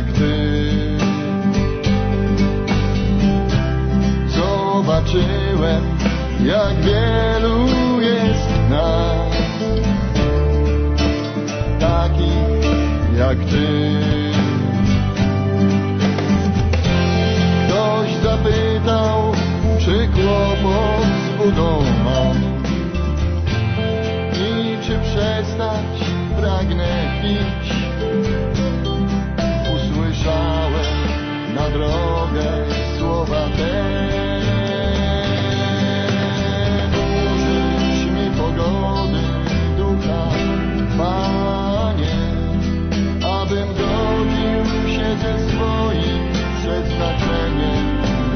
jak ty. Zobaczyłem, jak wielu jest nas, takich jak ty. Ktoś zapytał, czy kłopot z budą mam i czy przestać pragnę pić. Usłyszałem na drogę słowa te: użycz mi pogody ducha, Panie, abym godził się ze swoim przeznaczeniem,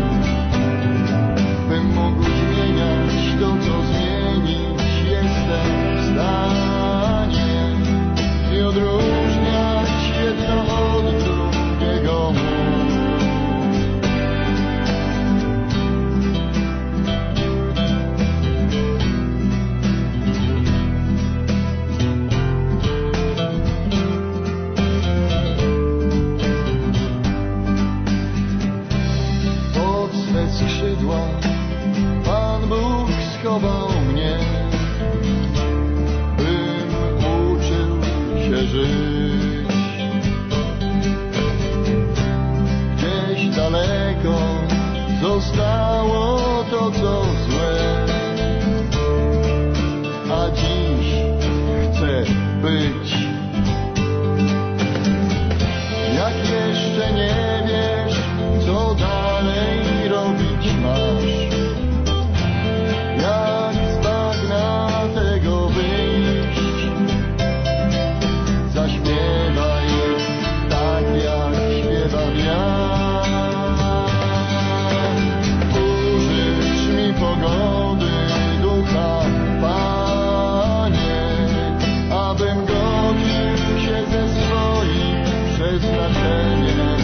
bym mógł zmieniać to, co zmienić jestem w stanie i odróżniać jedno od drugiego mógł. Pod swe skrzydła Pan Bóg schował mnie, bym uczył się żyć. Gdzieś daleko zostało to, co złe, a dziś chcę być. Jak jeszcze nie wiesz, co dalej robić masz, jak z bagna tego wyjść, zaśpiewaj tak, jak śpiewam ja. Użycz mi pogody ducha, Panie, abym godził się ze swoim przeznaczeniem,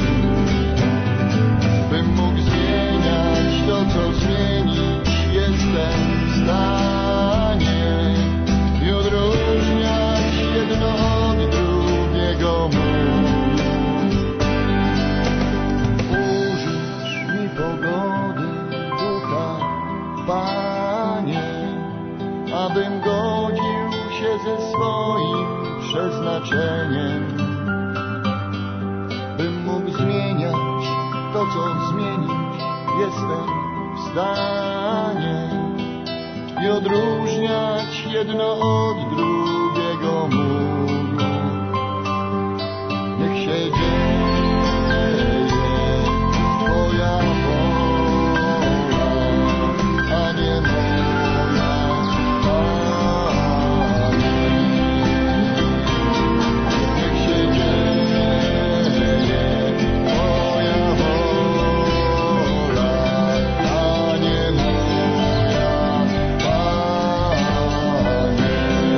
bym mógł zmieniać to, co zmienić jestem w stanie i odróżniać jedno od drugiego mógł. Użycz mi pogody ducha, Panie, abym godził się ze swoim przeznaczeniem, bym mógł zmieniać to, co zmienić jestem w stanie i odróżniać jedno od drugiego mógł. Niech się dzieje Twoja wola, a nie moja, Panie. Niech się dzieje Twoja wola, a nie moja, Panie.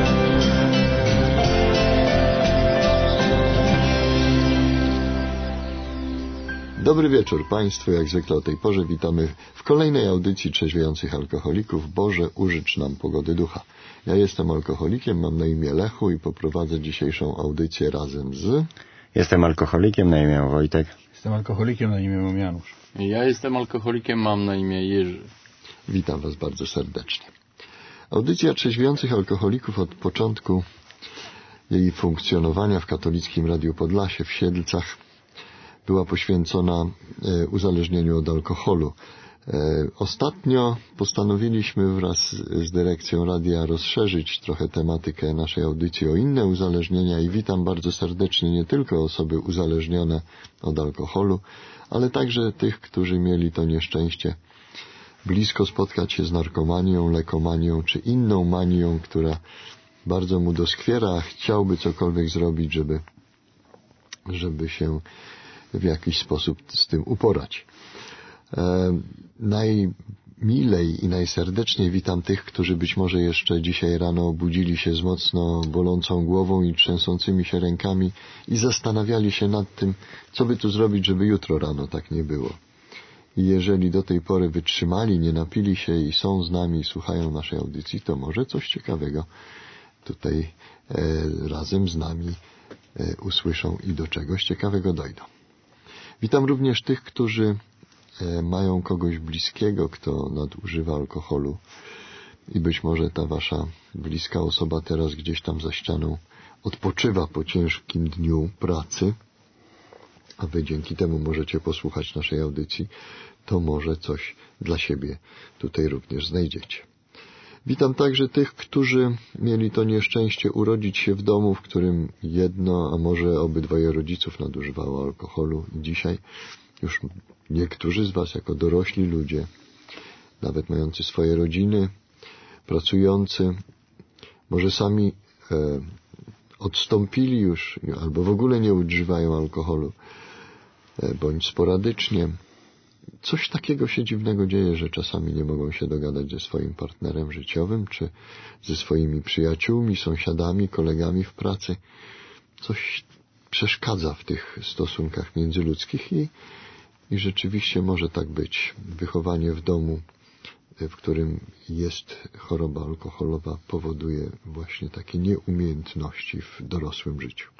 Dobry wieczór Państwu, jak zwykle o tej porze witamy w kolejnej audycji Trzeźwiejących Alkoholików. Boże, użycz nam pogody ducha. Ja jestem alkoholikiem, mam na imię Lechu i poprowadzę dzisiejszą audycję razem z... Jestem alkoholikiem, na imię Wojtek. Jestem alkoholikiem, na imię Janusz. Ja jestem alkoholikiem, mam na imię Jerzy. Witam Was bardzo serdecznie. Audycja Trzeźwiejących Alkoholików od początku jej funkcjonowania w Katolickim Radiu Podlasie w Siedlcach była poświęcona uzależnieniu od alkoholu. Ostatnio postanowiliśmy wraz z dyrekcją radia rozszerzyć trochę tematykę naszej audycji o inne uzależnienia i witam bardzo serdecznie nie tylko osoby uzależnione od alkoholu, ale także tych, którzy mieli to nieszczęście blisko spotkać się z narkomanią, lekomanią czy inną manią, która bardzo mu doskwiera, a chciałby cokolwiek zrobić, żeby się w jakiś sposób z tym uporać. Najmilej i najserdeczniej witam tych, którzy być może jeszcze dzisiaj rano obudzili się z mocno bolącą głową i trzęsącymi się rękami i zastanawiali się nad tym, co by tu zrobić, żeby jutro rano tak nie było. I jeżeli do tej pory wytrzymali, nie napili się i są z nami i słuchają naszej audycji, to może coś ciekawego tutaj razem z nami usłyszą i do czegoś ciekawego dojdą. Witam również tych, którzy mają kogoś bliskiego, kto nadużywa alkoholu i być może ta wasza bliska osoba teraz gdzieś tam za ścianą odpoczywa po ciężkim dniu pracy, a wy dzięki temu możecie posłuchać naszej audycji, to może coś dla siebie tutaj również znajdziecie. Witam także tych, którzy mieli to nieszczęście urodzić się w domu, w którym jedno, a może obydwoje rodziców nadużywało alkoholu i dzisiaj już niektórzy z was jako dorośli ludzie, nawet mający swoje rodziny, pracujący, może sami odstąpili już albo w ogóle nie używają alkoholu, bądź sporadycznie. Coś takiego się dziwnego dzieje, że czasami nie mogą się dogadać ze swoim partnerem życiowym, czy ze swoimi przyjaciółmi, sąsiadami, kolegami w pracy. Coś przeszkadza w tych stosunkach międzyludzkich i rzeczywiście może tak być. Wychowanie w domu, w którym jest choroba alkoholowa, powoduje właśnie takie nieumiejętności w dorosłym życiu.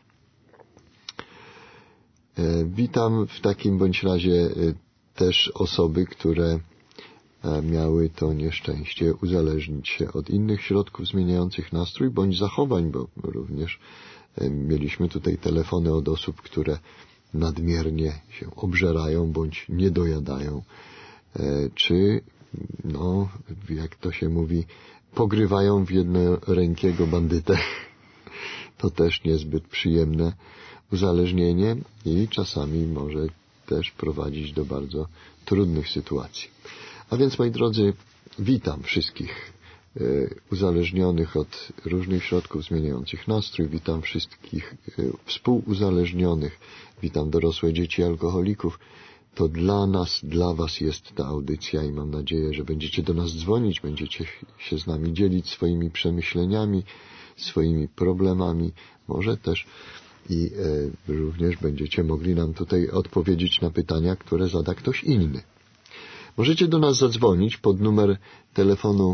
Witam w takim bądź razie też osoby, które miały to nieszczęście uzależnić się od innych środków zmieniających nastrój bądź zachowań, bo również mieliśmy tutaj telefony od osób, które nadmiernie się obżerają bądź nie dojadają, czy, jak to się mówi, pogrywają w jednorękiego bandytę. To też niezbyt przyjemne uzależnienie i czasami może też prowadzić do bardzo trudnych sytuacji. A więc, moi drodzy, witam wszystkich uzależnionych od różnych środków zmieniających nastrój, witam wszystkich współuzależnionych, witam dorosłe dzieci alkoholików. To dla nas, dla was jest ta audycja i mam nadzieję, że będziecie do nas dzwonić, będziecie się z nami dzielić swoimi przemyśleniami, swoimi problemami, może też i również będziecie mogli nam tutaj odpowiedzieć na pytania, które zada ktoś inny. Możecie do nas zadzwonić pod numer telefonu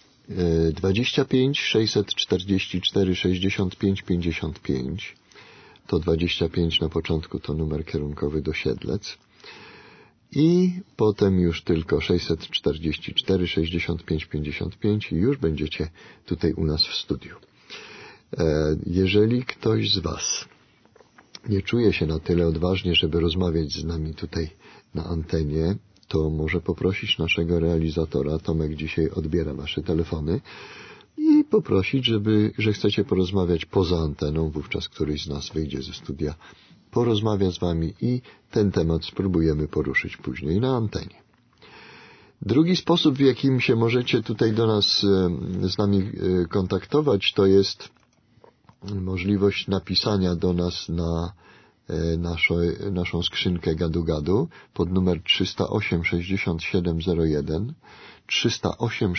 25 644 65 55. To 25 na początku to numer kierunkowy do Siedlec. I potem już tylko 644 65 55 i już będziecie tutaj u nas w studiu. Jeżeli ktoś z was nie czuje się na tyle odważnie, żeby rozmawiać z nami tutaj na antenie, to może poprosić naszego realizatora, Tomek dzisiaj odbiera wasze telefony, i poprosić, że chcecie porozmawiać poza anteną, wówczas któryś z nas wyjdzie ze studia, porozmawia z wami i ten temat spróbujemy poruszyć później na antenie. Drugi sposób, w jakim się możecie tutaj do nas z nami kontaktować, to jest możliwość napisania do nas na naszą skrzynkę gadu-gadu pod numer 308 6701 308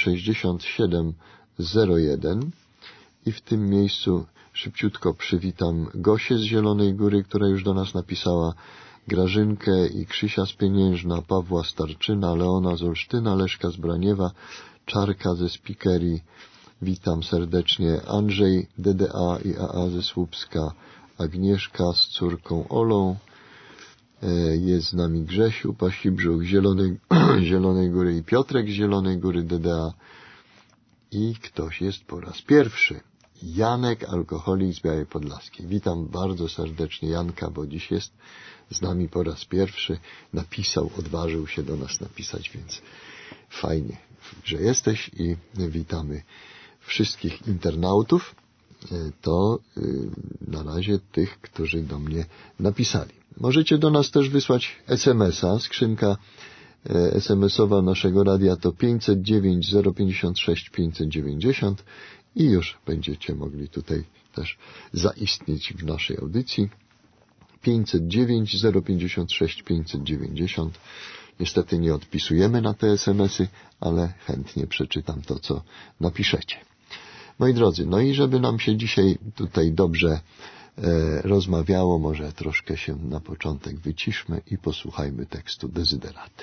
6701 i w tym miejscu szybciutko przywitam Gosię z Zielonej Góry, która już do nas napisała, Grażynkę i Krzysia z Pieniężna, Pawła Starczyna, Leona z Olsztyna, Leszka z Braniewa, Czarka ze Spikerii. Witam serdecznie. Andrzej, DDA i AA ze Słupska, Agnieszka z córką Olą, jest z nami Grzesiu, Pasibrzuch Zielonej Góry i Piotrek z Zielonej Góry, DDA. I ktoś jest po raz pierwszy. Janek, alkoholik z Białej Podlaskiej. Witam bardzo serdecznie Janka, bo dziś jest z nami po raz pierwszy. Odważył się do nas napisać, więc fajnie, że jesteś i witamy wszystkich internautów. To na razie tych, którzy do mnie napisali. Możecie do nas też wysłać SMS-a. Skrzynka SMS-owa naszego radia to 509 056 590 i już będziecie mogli tutaj też zaistnieć w naszej audycji. 509 056 590. Niestety nie odpisujemy na te SMS-y, ale chętnie przeczytam to, co napiszecie. Moi drodzy, i żeby nam się dzisiaj tutaj dobrze rozmawiało, może troszkę się na początek wyciszmy i posłuchajmy tekstu Dezyderaty.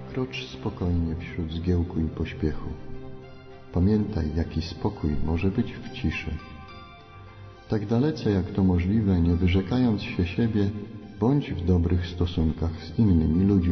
krocz spokojnie wśród zgiełku i pośpiechu. Pamiętaj, jaki spokój może być w ciszy. Tak dalece jak to możliwe, nie wyrzekając się siebie, bądź w dobrych stosunkach z innymi ludźmi.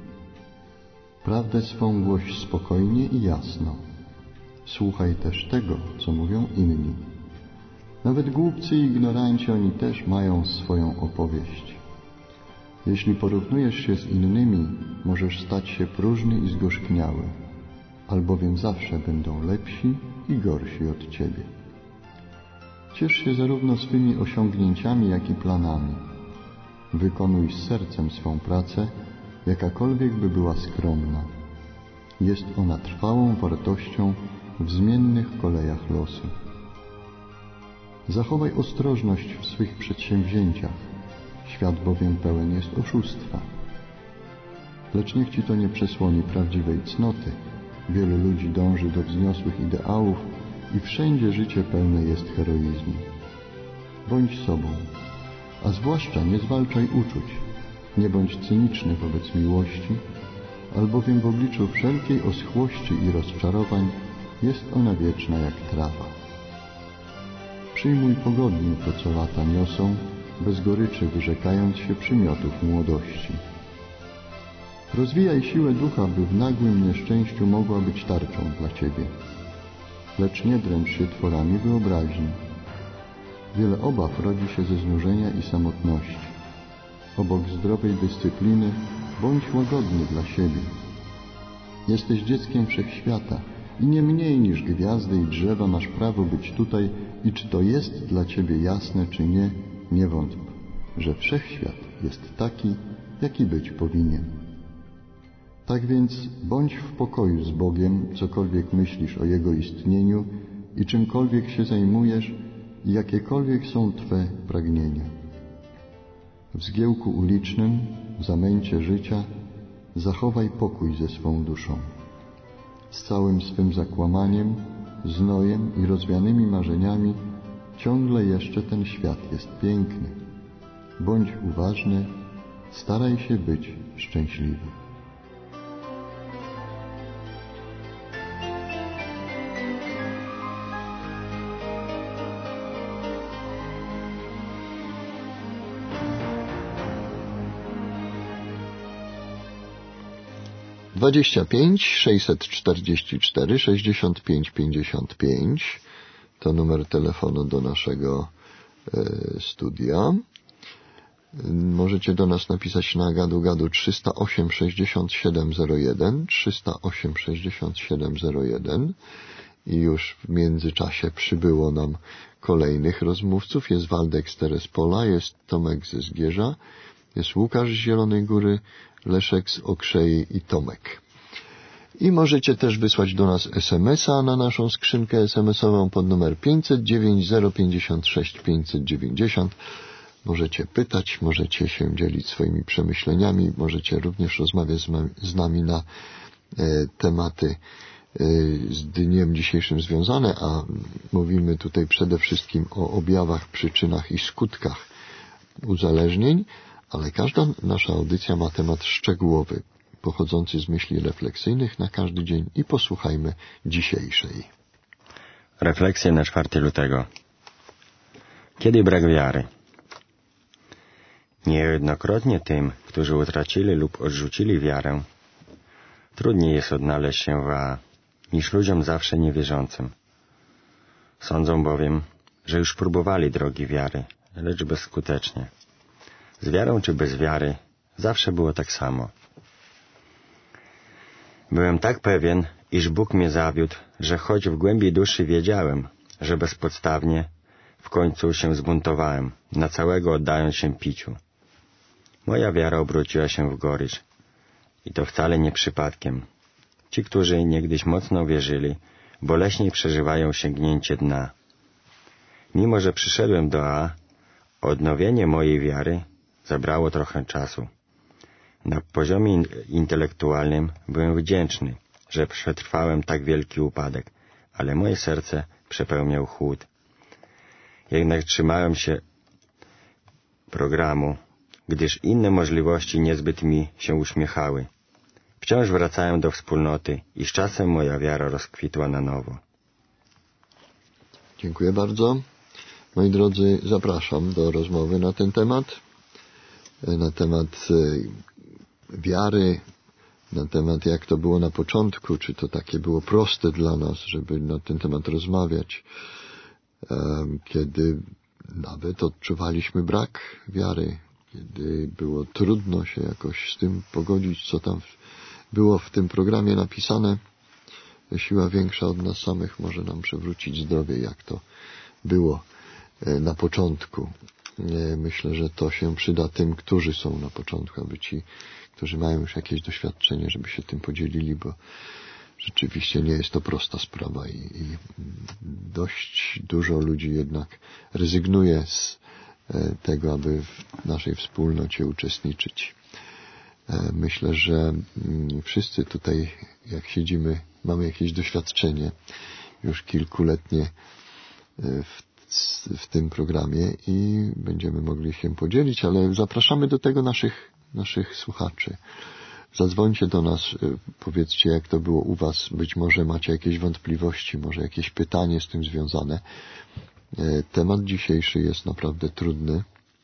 Prawdę swą głoś spokojnie i jasno. Słuchaj też tego, co mówią inni. Nawet głupcy i ignoranci, oni też mają swoją opowieść. Jeśli porównujesz się z innymi, możesz stać się próżny i zgorzkniały, albowiem zawsze będą lepsi i gorsi od ciebie. Ciesz się zarówno swymi osiągnięciami, jak i planami. Wykonuj z sercem swą pracę, jakakolwiek by była skromna. Jest ona trwałą wartością w zmiennych kolejach losu. Zachowaj ostrożność w swych przedsięwzięciach, świat bowiem pełen jest oszustwa. Lecz niech ci to nie przesłoni prawdziwej cnoty. Wielu ludzi dąży do wzniosłych ideałów i wszędzie życie pełne jest heroizmu. Bądź sobą, a zwłaszcza nie zwalczaj uczuć, nie bądź cyniczny wobec miłości, albowiem w obliczu wszelkiej oschłości i rozczarowań jest ona wieczna jak trawa. Przyjmuj pogodnie to, co lata niosą, bez goryczy wyrzekając się przymiotów młodości. Rozwijaj siłę ducha, by w nagłym nieszczęściu mogła być tarczą dla ciebie. Lecz nie dręcz się tworami wyobraźni. Wiele obaw rodzi się ze znużenia i samotności. Obok zdrowej dyscypliny bądź łagodny dla siebie. Jesteś dzieckiem wszechświata i nie mniej niż gwiazdy i drzewa masz prawo być tutaj i czy to jest dla ciebie jasne, czy nie, nie wątp, że wszechświat jest taki, jaki być powinien. Tak więc bądź w pokoju z Bogiem, cokolwiek myślisz o Jego istnieniu i czymkolwiek się zajmujesz i jakiekolwiek są Twe pragnienia. W zgiełku ulicznym, w zamęcie życia zachowaj pokój ze swą duszą. Z całym swym zakłamaniem, znojem i rozwianymi marzeniami ciągle jeszcze ten świat jest piękny. Bądź uważny, staraj się być szczęśliwy. Dwadzieścia 644 65 55 to numer telefonu do naszego studia. Możecie do nas napisać na gadu 308 6701 308 6701 i już w międzyczasie przybyło nam kolejnych rozmówców. Jest Waldek z Terespola, jest Tomek ze Zgierza, jest Łukasz z Zielonej Góry, Leszek z Okrzei i Tomek. I możecie też wysłać do nas SMS-a na naszą skrzynkę SMS-ową pod numer 509 056 590. Możecie pytać, możecie się dzielić swoimi przemyśleniami, możecie również rozmawiać z nami na tematy z dniem dzisiejszym związane, a mówimy tutaj przede wszystkim o objawach, przyczynach i skutkach uzależnień, ale każda nasza audycja ma temat szczegółowy, pochodzący z myśli refleksyjnych na każdy dzień i posłuchajmy dzisiejszej. Refleksje na 4 lutego. Kiedy brak wiary? Niejednokrotnie tym, którzy utracili lub odrzucili wiarę, trudniej jest odnaleźć się w A, niż ludziom zawsze niewierzącym. Sądzą bowiem, że już próbowali drogi wiary, lecz bezskutecznie. Z wiarą czy bez wiary zawsze było tak samo. Byłem tak pewien, iż Bóg mnie zawiódł, że choć w głębi duszy wiedziałem, że bezpodstawnie, w końcu się zbuntowałem, na całego oddając się piciu. Moja wiara obróciła się w gorycz. I to wcale nie przypadkiem. Ci, którzy niegdyś mocno wierzyli, boleśniej przeżywają sięgnięcie dna. Mimo że przyszedłem do A, odnowienie mojej wiary zabrało trochę czasu. Na poziomie intelektualnym byłem wdzięczny, że przetrwałem tak wielki upadek, ale moje serce przepełniał chłód. Jednak trzymałem się programu, gdyż inne możliwości niezbyt mi się uśmiechały. Wciąż wracałem do wspólnoty i z czasem moja wiara rozkwitła na nowo. Dziękuję bardzo. Moi drodzy, zapraszam do rozmowy na ten temat wiary, na temat jak to było na początku, czy to takie było proste dla nas, żeby na ten temat rozmawiać, kiedy nawet odczuwaliśmy brak wiary, kiedy było trudno się jakoś z tym pogodzić, co tam było w tym programie napisane. Siła większa od nas samych może nam przywrócić zdrowie, jak to było na początku. Myślę, że to się przyda tym, którzy są na początku, aby ci, którzy mają już jakieś doświadczenie, żeby się tym podzielili, bo rzeczywiście nie jest to prosta sprawa i dość dużo ludzi jednak rezygnuje z tego, aby w naszej wspólnocie uczestniczyć. Myślę, że wszyscy tutaj, jak siedzimy, mamy jakieś doświadczenie już kilkuletnie w tym programie i będziemy mogli się podzielić, ale zapraszamy do tego naszych słuchaczy. Zadzwońcie do nas, powiedzcie, jak to było u was. Być może macie jakieś wątpliwości, może jakieś pytanie z tym związane. Temat dzisiejszy jest naprawdę trudny,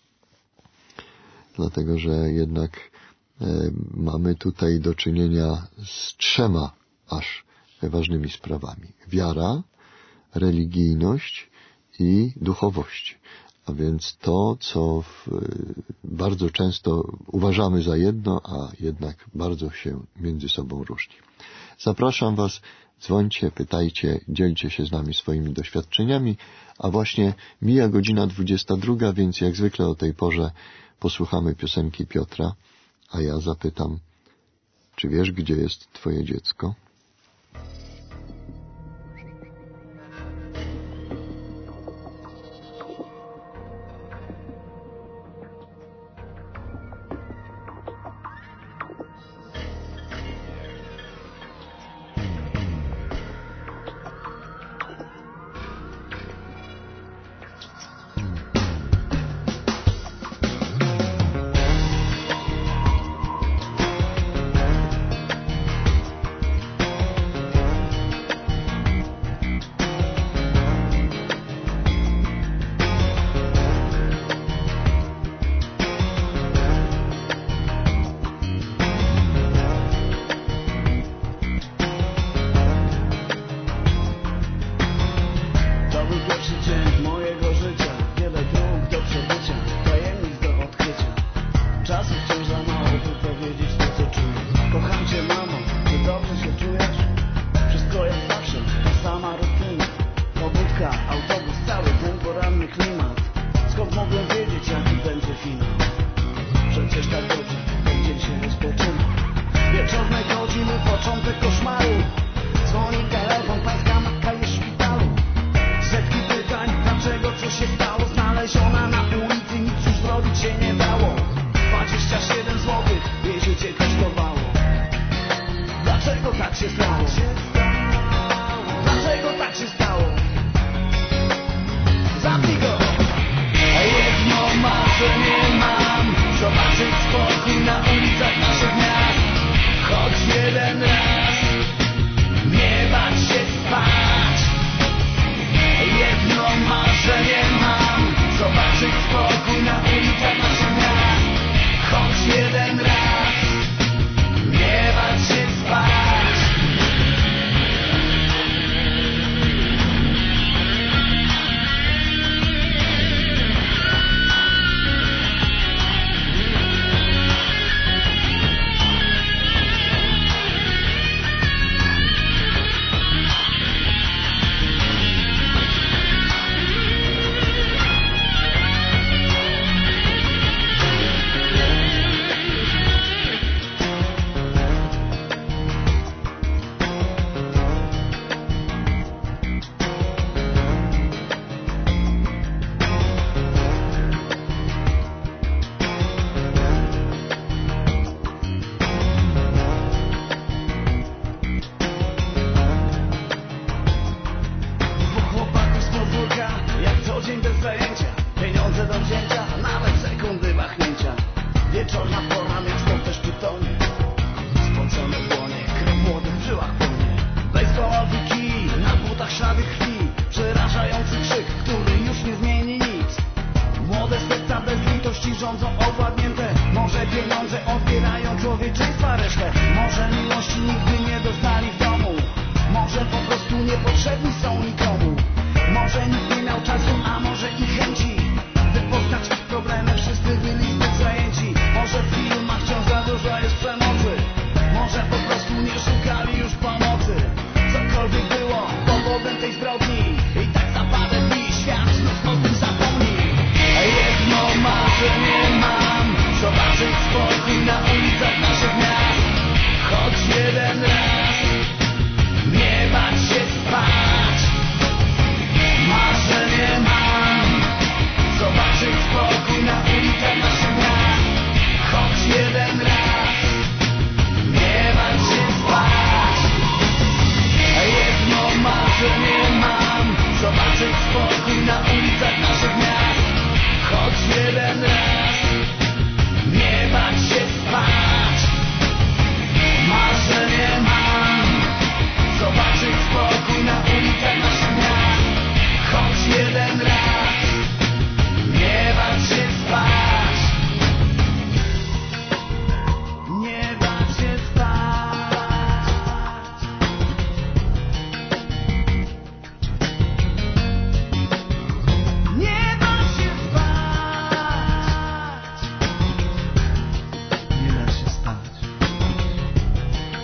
dlatego że jednak mamy tutaj do czynienia z 3 aż ważnymi sprawami. Wiara, religijność i duchowość. A więc to, co bardzo często uważamy za jedno, a jednak bardzo się między sobą różni. Zapraszam was, dzwońcie, pytajcie, dzielcie się z nami swoimi doświadczeniami, a właśnie mija godzina 22, więc jak zwykle o tej porze posłuchamy piosenki Piotra, a ja zapytam, czy wiesz, gdzie jest twoje dziecko?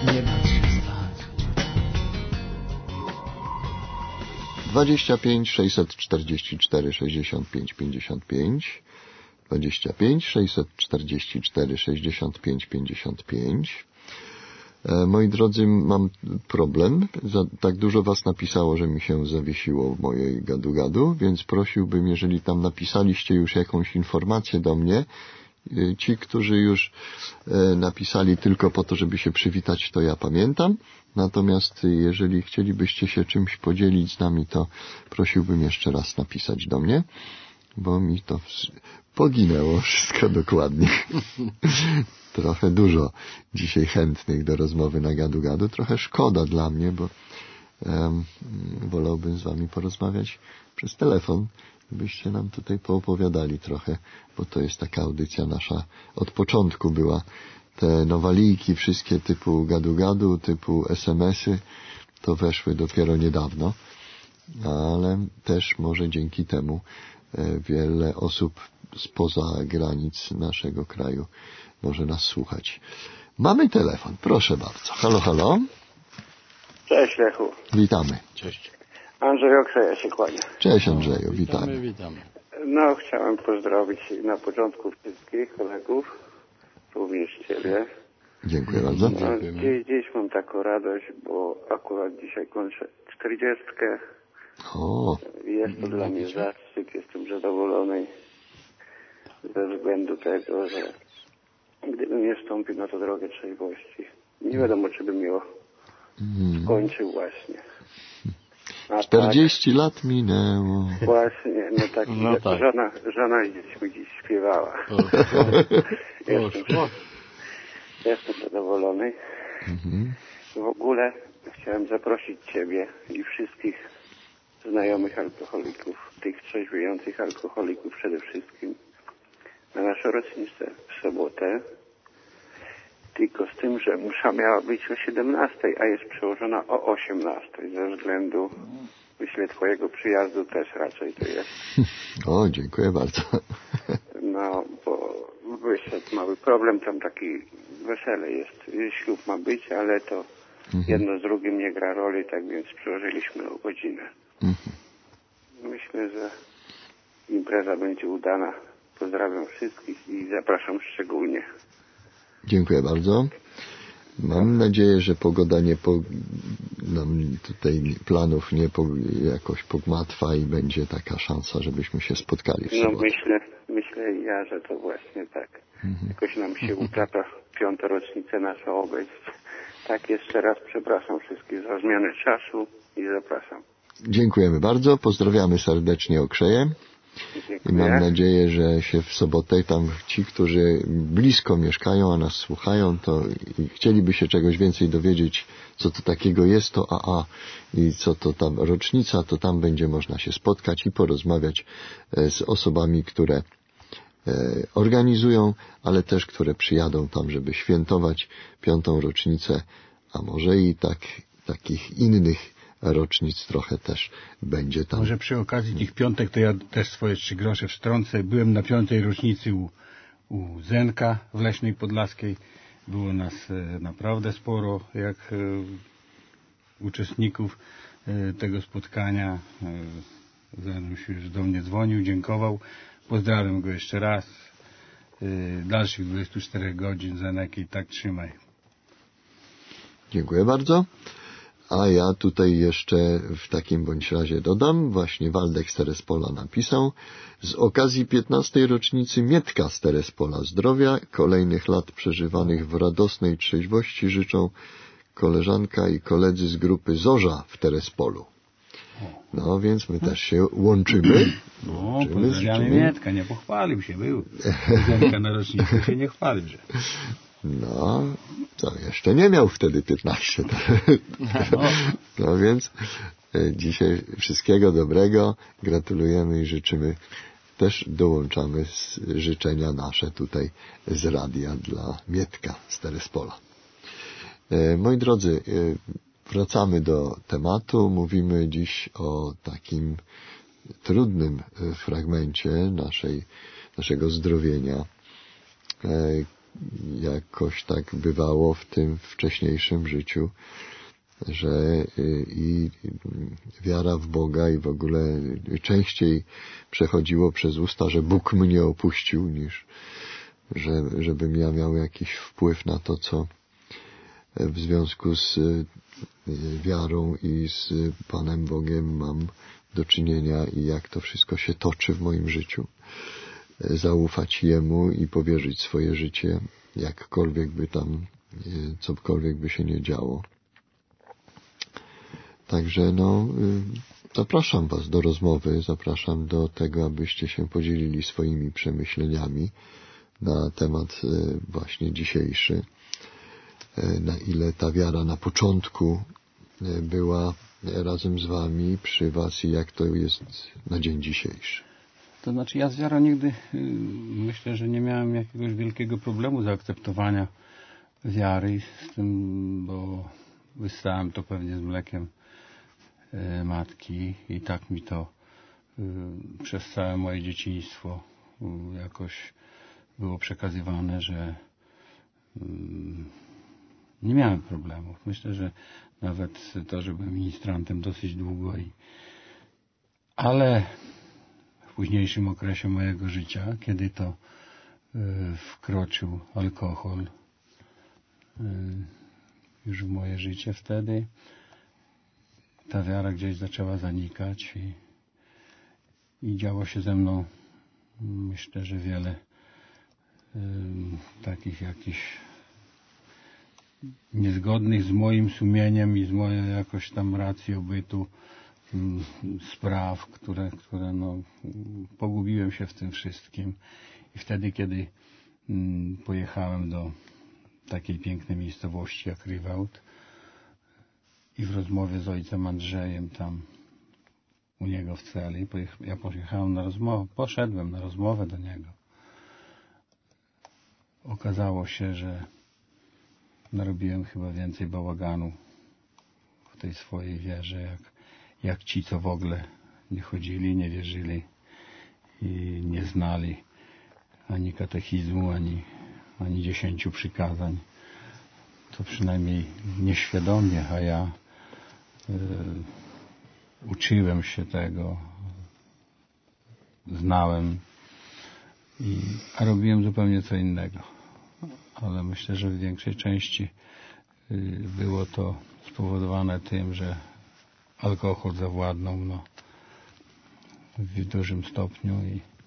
nie bać się spać. 25 644 65 55 25 644 65 55. Moi drodzy, mam problem. Tak dużo was napisało, że mi się zawiesiło w mojej gadu-gadu, więc prosiłbym, jeżeli tam napisaliście już jakąś informację do mnie, ci, którzy już napisali tylko po to, żeby się przywitać, to ja pamiętam. Natomiast jeżeli chcielibyście się czymś podzielić z nami, to prosiłbym jeszcze raz napisać do mnie, bo mi to poginęło wszystko dokładnie. Trochę dużo dzisiaj chętnych do rozmowy na gadu-gadu. Trochę szkoda dla mnie, bo wolałbym z wami porozmawiać przez telefon, byście nam tutaj poopowiadali trochę, bo to jest taka audycja nasza od początku była. Te nowalijki wszystkie typu gadu-gadu, typu SMS-y, to weszły dopiero niedawno, ale też może dzięki temu wiele osób spoza granic naszego kraju może nas słuchać. Mamy telefon, proszę bardzo. Halo, halo. Cześć Lechu. Witamy. Cześć. Andrzej Okrzeja się kłania. Cześć Andrzeju, witamy. Witamy. No, chciałem pozdrowić na początku wszystkich kolegów, również Ciebie. Dziękuję bardzo. No, dziś mam taką radość, bo akurat dzisiaj kończę 40. O, Jest to dla mnie zaszczyt, jestem zadowolony ze względu tego, że gdybym nie wstąpił na tę drogę trzeźwości, nie wiadomo, czy bym ją skończył właśnie. A 40 lat minęło. tak, właśnie, no tak, No tak. Żona z dziećmi dziś śpiewała. Jestem zadowolony. W ogóle chciałem zaprosić Ciebie i wszystkich znajomych alkoholików, tych trzeźwiejących alkoholików przede wszystkim, na naszą rocznicę w sobotę. Tylko z tym, że msza miała być o 17, a jest przełożona o 18 ze względu, myślę, Twojego przyjazdu też raczej to jest. O, dziękuję bardzo. No, bo wyszedł mały problem, tam taki wesele jest, ślub ma być, ale to jedno z drugim nie gra roli, tak więc przełożyliśmy o godzinę. Myślę, że impreza będzie udana. Pozdrawiam wszystkich i zapraszam szczególnie. Dziękuję bardzo. Mam nadzieję, że pogoda nam tutaj planów nie jakoś pogmatwa i będzie taka szansa, żebyśmy się spotkali w No sobotę. myślę ja, że to właśnie tak. Jakoś nam się uplata 5. rocznicę nasza obejść. Tak, jeszcze raz przepraszam wszystkich za zmianę czasu i zapraszam. Dziękujemy bardzo, pozdrawiamy serdecznie Okrzeję. I mam nadzieję, że się w sobotę tam ci, którzy blisko mieszkają, a nas słuchają, to i chcieliby się czegoś więcej dowiedzieć, co to takiego jest to AA i co to tam rocznica, to tam będzie można się spotkać i porozmawiać z osobami, które organizują, ale też które przyjadą tam, żeby świętować 5. rocznicę, a może i takich innych rocznic trochę też będzie tam. Może przy okazji tych piątek to ja też swoje 3 grosze wtrącę. Byłem na 5. rocznicy u Zenka w Leśnej Podlaskiej. Było nas naprawdę sporo, jak uczestników tego spotkania. Zenuś już do mnie dzwonił, dziękował. Pozdrawiam go jeszcze raz. Dalszych 24 godzin, Zenek, i tak trzymaj. Dziękuję bardzo. A ja tutaj jeszcze w takim bądź razie dodam, właśnie Waldek z Terespola napisał: z okazji 15. rocznicy Mietka z Terespola zdrowia, kolejnych lat przeżywanych w radosnej trzeźwości życzą koleżanka i koledzy z grupy Zorza w Terespolu. No więc my też się łączymy. No, pozdrawiamy Mietka, nie pochwalił się, był. Zenka na rocznicę się nie chwalił, że... No, co, jeszcze nie miał wtedy 15. No więc dzisiaj wszystkiego dobrego, gratulujemy i życzymy, też dołączamy życzenia nasze tutaj z radia dla Mietka z Terespola. Moi drodzy, wracamy do tematu. Mówimy dziś o takim trudnym fragmencie naszego zdrowienia. jakoś tak bywało w tym wcześniejszym życiu, że i wiara w Boga i w ogóle częściej przechodziło przez usta, że Bóg mnie opuścił, niż żebym ja miał jakiś wpływ na to, co w związku z wiarą i z Panem Bogiem mam do czynienia i jak to wszystko się toczy w moim życiu. Zaufać Jemu i powierzyć swoje życie, jakkolwiek by tam, cokolwiek by się nie działo. Także zapraszam Was do rozmowy, zapraszam do tego, abyście się podzielili swoimi przemyśleniami na temat właśnie dzisiejszy. Na ile ta wiara na początku była razem z Wami, przy Was i jak to jest na dzień dzisiejszy. To znaczy ja z wiarą nigdy myślę, że nie miałem jakiegoś wielkiego problemu zaakceptowania wiary z tym, bo wystałem to pewnie z mlekiem matki i tak mi to przez całe moje dzieciństwo jakoś było przekazywane, że nie miałem problemów. Myślę, że nawet to, że byłem ministrantem dosyć długo ale w późniejszym okresie mojego życia, kiedy to wkroczył alkohol już w moje życie, wtedy ta wiara gdzieś zaczęła zanikać i działo się ze mną, myślę, że wiele takich jakichś niezgodnych z moim sumieniem i z moją jakoś tam racją bytu spraw, które pogubiłem się w tym wszystkim. I wtedy, kiedy pojechałem do takiej pięknej miejscowości jak Rywaut i w rozmowie z ojcem Andrzejem tam u niego w celi, ja pojechałem na rozmowę, poszedłem na rozmowę do niego. Okazało się, że narobiłem chyba więcej bałaganu w tej swojej wierze, jak ci, co w ogóle nie chodzili, nie wierzyli i nie znali ani katechizmu, ani 10 przykazań. To przynajmniej nieświadomie, a ja uczyłem się tego, znałem, a robiłem zupełnie co innego. Ale myślę, że w większej części było to spowodowane tym, że alkohol zawładnął w dużym stopniu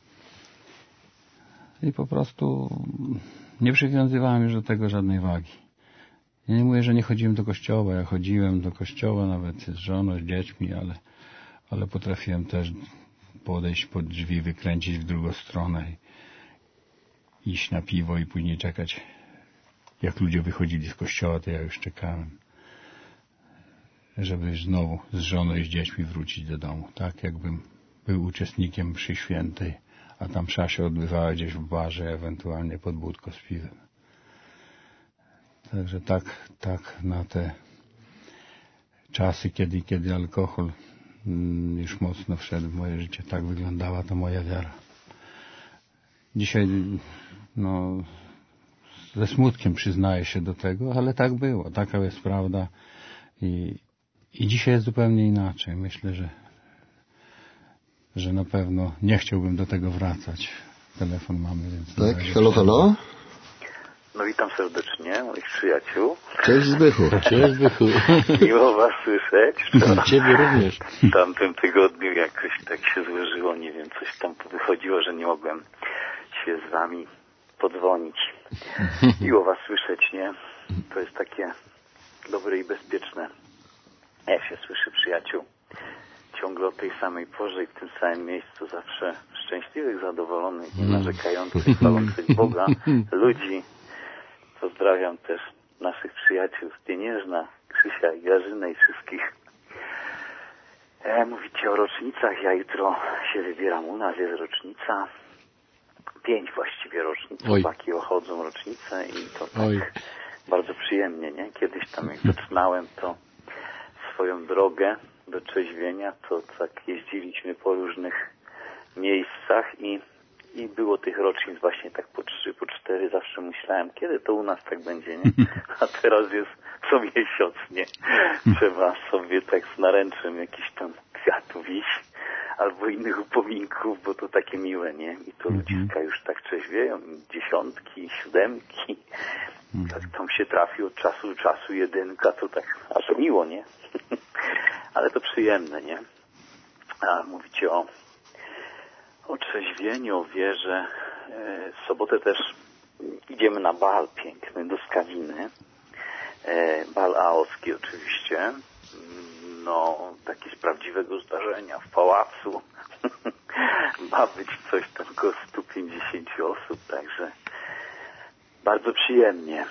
i po prostu nie przywiązywałem już do tego żadnej wagi. Ja nie mówię, że nie chodziłem do kościoła. Ja chodziłem do kościoła nawet z żoną, z dziećmi, ale potrafiłem też podejść pod drzwi, wykręcić w drugą stronę i iść na piwo i później czekać. Jak ludzie wychodzili z kościoła, to ja już czekałem, żeby znowu z żoną i z dziećmi wrócić do domu. Tak jakbym był uczestnikiem mszy świętej, a tam msza się odbywała gdzieś w barze, ewentualnie pod budką z piwem. Także tak na te czasy, kiedy alkohol już mocno wszedł w moje życie, tak wyglądała ta moja wiara. Dzisiaj ze smutkiem przyznaję się do tego, ale tak było, taka jest prawda i dzisiaj jest zupełnie inaczej. Myślę, że na pewno nie chciałbym do tego wracać. Telefon mamy, więc... Tak, halo? No witam serdecznie moich przyjaciół. Cześć Zbychu. Cześć Zbychu. Miło was słyszeć. Ciebie również. W tamtym tygodniu jakoś tak się złożyło, nie wiem, coś tam wychodziło, że nie mogłem się z wami podzwonić. Miło was słyszeć, nie? To jest takie dobre i bezpieczne. Jak się słyszy przyjaciół ciągle o tej samej porze i w tym samym miejscu, zawsze szczęśliwych, zadowolonych, nie narzekających, chwalących Boga, ludzi. Pozdrawiam też naszych przyjaciół z Pieniężna, Krzysia i Grażynę i wszystkich. Mówicie o rocznicach, ja jutro się wybieram, u nas jest rocznica, 5 właściwie rocznic, chłopaki obchodzą rocznicę i to tak bardzo przyjemnie, nie? Kiedyś tam jak zaczynałem to swoją drogę do trzeźwienia, to tak jeździliśmy po różnych miejscach i I było tych rocznic właśnie tak po 3, po 4. Zawsze myślałem, kiedy to u nas tak będzie, nie? A teraz jest co miesiąc, nie? Trzeba sobie tak z naręczem jakiś tam kwiatów iść albo innych upominków, bo to takie miłe, nie? I to ludziska już tak trzeźwieją, 10, 7. Jak tam się trafi od czasu do czasu 1, to tak aż miło, nie? Ale to przyjemne, nie? A mówicie o trzeźwieniu, o wierze. W sobotę też idziemy na bal piękny do Skawiny. Bal aoski oczywiście. No, taki z prawdziwego zdarzenia w pałacu. Ma być coś tam około 150 osób, także bardzo przyjemnie.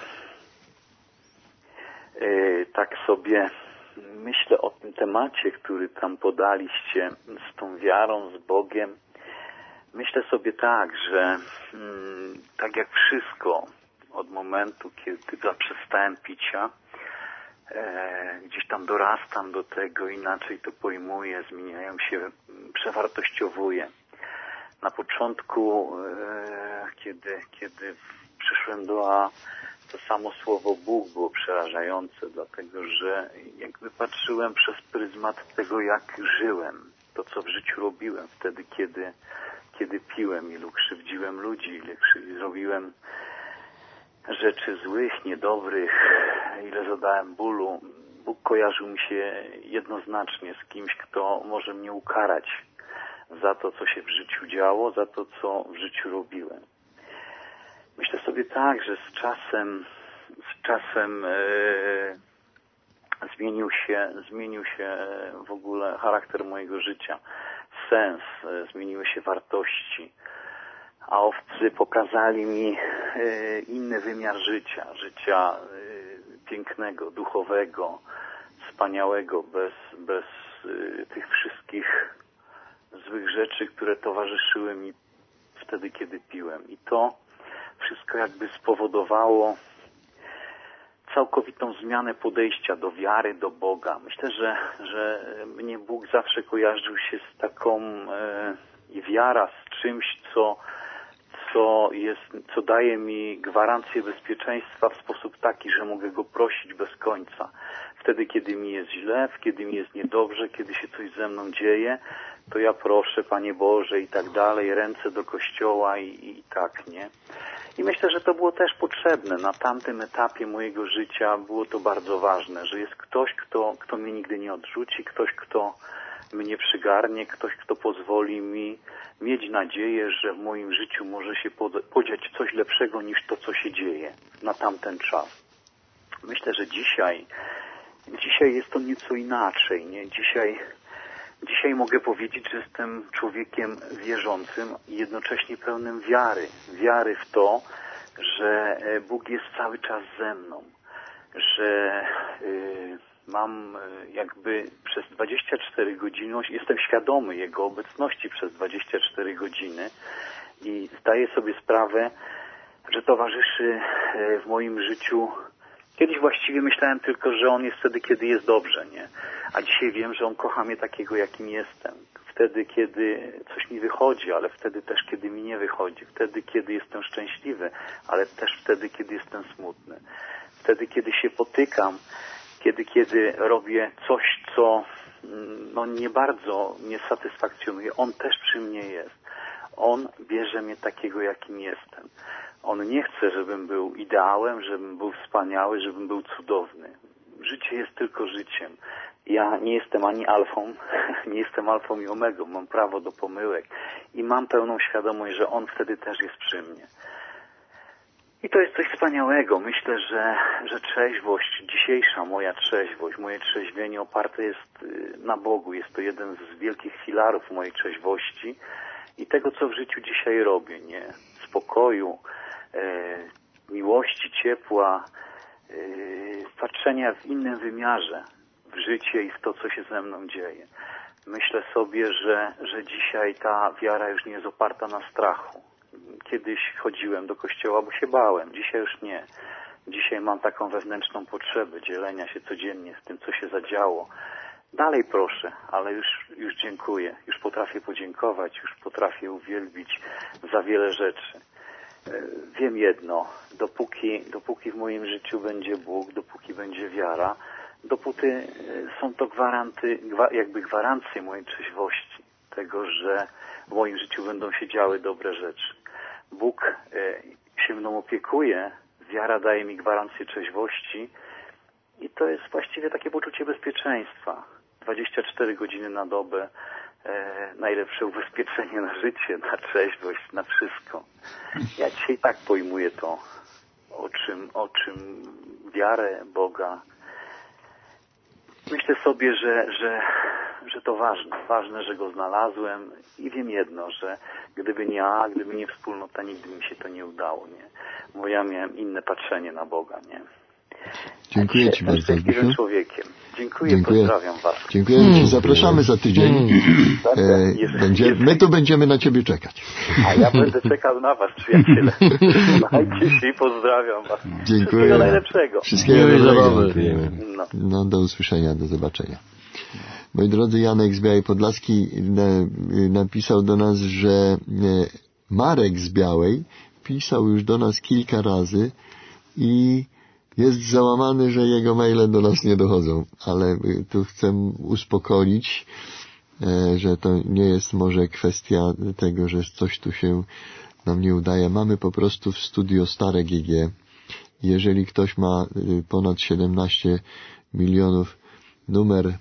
Tak sobie myślę o tym temacie, który tam podaliście, z tą wiarą, z Bogiem. Myślę sobie tak, że tak jak wszystko od momentu, kiedy zaprzestałem picia, gdzieś tam dorastam do tego, inaczej to pojmuję, zmieniają się, przewartościowuję. Na początku, kiedy przyszłem do A, to samo słowo Bóg było przerażające, dlatego że jakby patrzyłem przez pryzmat tego, jak żyłem, to co w życiu robiłem wtedy, kiedy piłem, ilu krzywdziłem ludzi, ile zrobiłem rzeczy złych, niedobrych, ile zadałem bólu. Bóg kojarzył mi się jednoznacznie z kimś, kto może mnie ukarać za to, co się w życiu działo, za to, co w życiu robiłem. Myślę sobie tak, że z czasem zmienił się w ogóle charakter mojego życia, sens, zmieniły się wartości, a owcy pokazali mi inny wymiar życia pięknego, duchowego, wspaniałego, bez tych wszystkich złych rzeczy, które towarzyszyły mi wtedy, kiedy piłem. I to wszystko jakby spowodowało całkowitą zmianę podejścia do wiary, do Boga. Myślę, że mnie Bóg zawsze kojarzył się z taką wiara, z czymś, co daje mi gwarancję bezpieczeństwa w sposób taki, że mogę Go prosić bez końca. Wtedy, kiedy mi jest źle, kiedy mi jest niedobrze, kiedy się coś ze mną dzieje, to ja proszę, Panie Boże, i tak dalej, ręce do kościoła i tak, nie? I myślę, że to było też potrzebne. Na tamtym etapie mojego życia było to bardzo ważne, że jest ktoś, kto mnie nigdy nie odrzuci, ktoś, kto mnie przygarnie, ktoś, kto pozwoli mi mieć nadzieję, że w moim życiu może się podziać coś lepszego niż to, co się dzieje na tamten czas. Myślę, że dzisiaj jest to nieco inaczej, nie? Dzisiaj mogę powiedzieć, że jestem człowiekiem wierzącym i jednocześnie pełnym wiary. Wiary w to, że Bóg jest cały czas ze mną, że mam jakby przez 24 godziny, jestem świadomy Jego obecności przez 24 godziny i zdaję sobie sprawę, że towarzyszy w moim życiu. Kiedyś właściwie myślałem tylko, że On jest wtedy, kiedy jest dobrze, nie? A dzisiaj wiem, że On kocha mnie takiego, jakim jestem. Wtedy, kiedy coś mi wychodzi, ale wtedy też, kiedy mi nie wychodzi. Wtedy, kiedy jestem szczęśliwy, ale też wtedy, kiedy jestem smutny. Wtedy, kiedy się potykam, kiedy robię coś, co nie bardzo mnie satysfakcjonuje. On też przy mnie jest. On bierze mnie takiego, jakim jestem. On nie chce, żebym był ideałem, żebym był wspaniały, żebym był cudowny. Życie jest tylko życiem. Ja nie jestem ani alfą, nie jestem alfą i omegą. Mam prawo do pomyłek i mam pełną świadomość, że On wtedy też jest przy mnie. I to jest coś wspaniałego. Myślę, że trzeźwość, dzisiejsza moja trzeźwość, moje trzeźwienie oparte jest na Bogu. Jest to jeden z wielkich filarów mojej trzeźwości i tego, co w życiu dzisiaj robię, nie? Spokoju, miłości, ciepła, patrzenia w innym wymiarze w życie i w to, co się ze mną dzieje. Myślę sobie, że dzisiaj ta wiara już nie jest oparta na strachu. Kiedyś chodziłem do kościoła, bo się bałem. Dzisiaj już nie. Dzisiaj mam taką wewnętrzną potrzebę dzielenia się codziennie z tym, co się zadziało. Dalej proszę, ale już dziękuję. Już potrafię podziękować, już potrafię uwielbić za wiele rzeczy. Wiem jedno, dopóki w moim życiu będzie Bóg, dopóki będzie wiara, dopóty są to gwarancje mojej trzeźwości, tego, że w moim życiu będą się działy dobre rzeczy. Bóg się mną opiekuje, wiara daje mi gwarancję trzeźwości i to jest właściwie takie poczucie bezpieczeństwa. 24 godziny na dobę, najlepsze ubezpieczenie na życie, na trzeźwość, na wszystko. Ja dzisiaj tak pojmuję to, o czym wiarę Boga. Myślę sobie, że to ważne, że Go znalazłem i wiem jedno, że gdyby nie wspólnota, nigdy mi się to nie udało, nie? Bo ja miałem inne patrzenie na Boga, nie? Dziękuję Ci bardzo, Zbysiu. Człowiekiem. Dziękuję, pozdrawiam Was. Dziękujemy Ci, zapraszamy za tydzień. My tu będziemy na Ciebie czekać. A ja będę czekał na Was, przyjaciele. Trzymajcie się i pozdrawiam Was. Dziękuję. Wszystkiego najlepszego. Wszystkiego dobrego. No, do usłyszenia, do zobaczenia. Moi drodzy, Janek z Białej Podlaskiej napisał do nas, że Marek z Białej pisał już do nas kilka razy i jest załamany, że jego maile do nas nie dochodzą, ale tu chcę uspokoić, że to nie jest może kwestia tego, że coś tu się nam nie udaje. Mamy po prostu w studio stare GG. Jeżeli ktoś ma ponad 17 milionów numer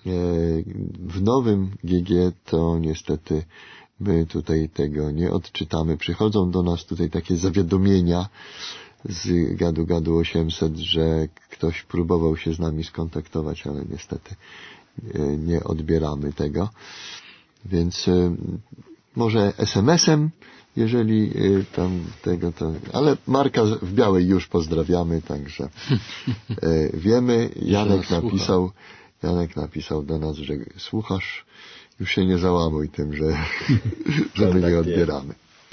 w nowym GG, to niestety my tutaj tego nie odczytamy. Przychodzą do nas tutaj takie zawiadomienia z Gadu 800, że ktoś próbował się z nami skontaktować, ale niestety nie odbieramy tego. Więc może SMS-em, jeżeli tam tego to... Ale Marka w Białej już pozdrawiamy, także wiemy. Janek napisał do nas, że słuchasz, już się nie załamuj tym, że my nie odbieramy.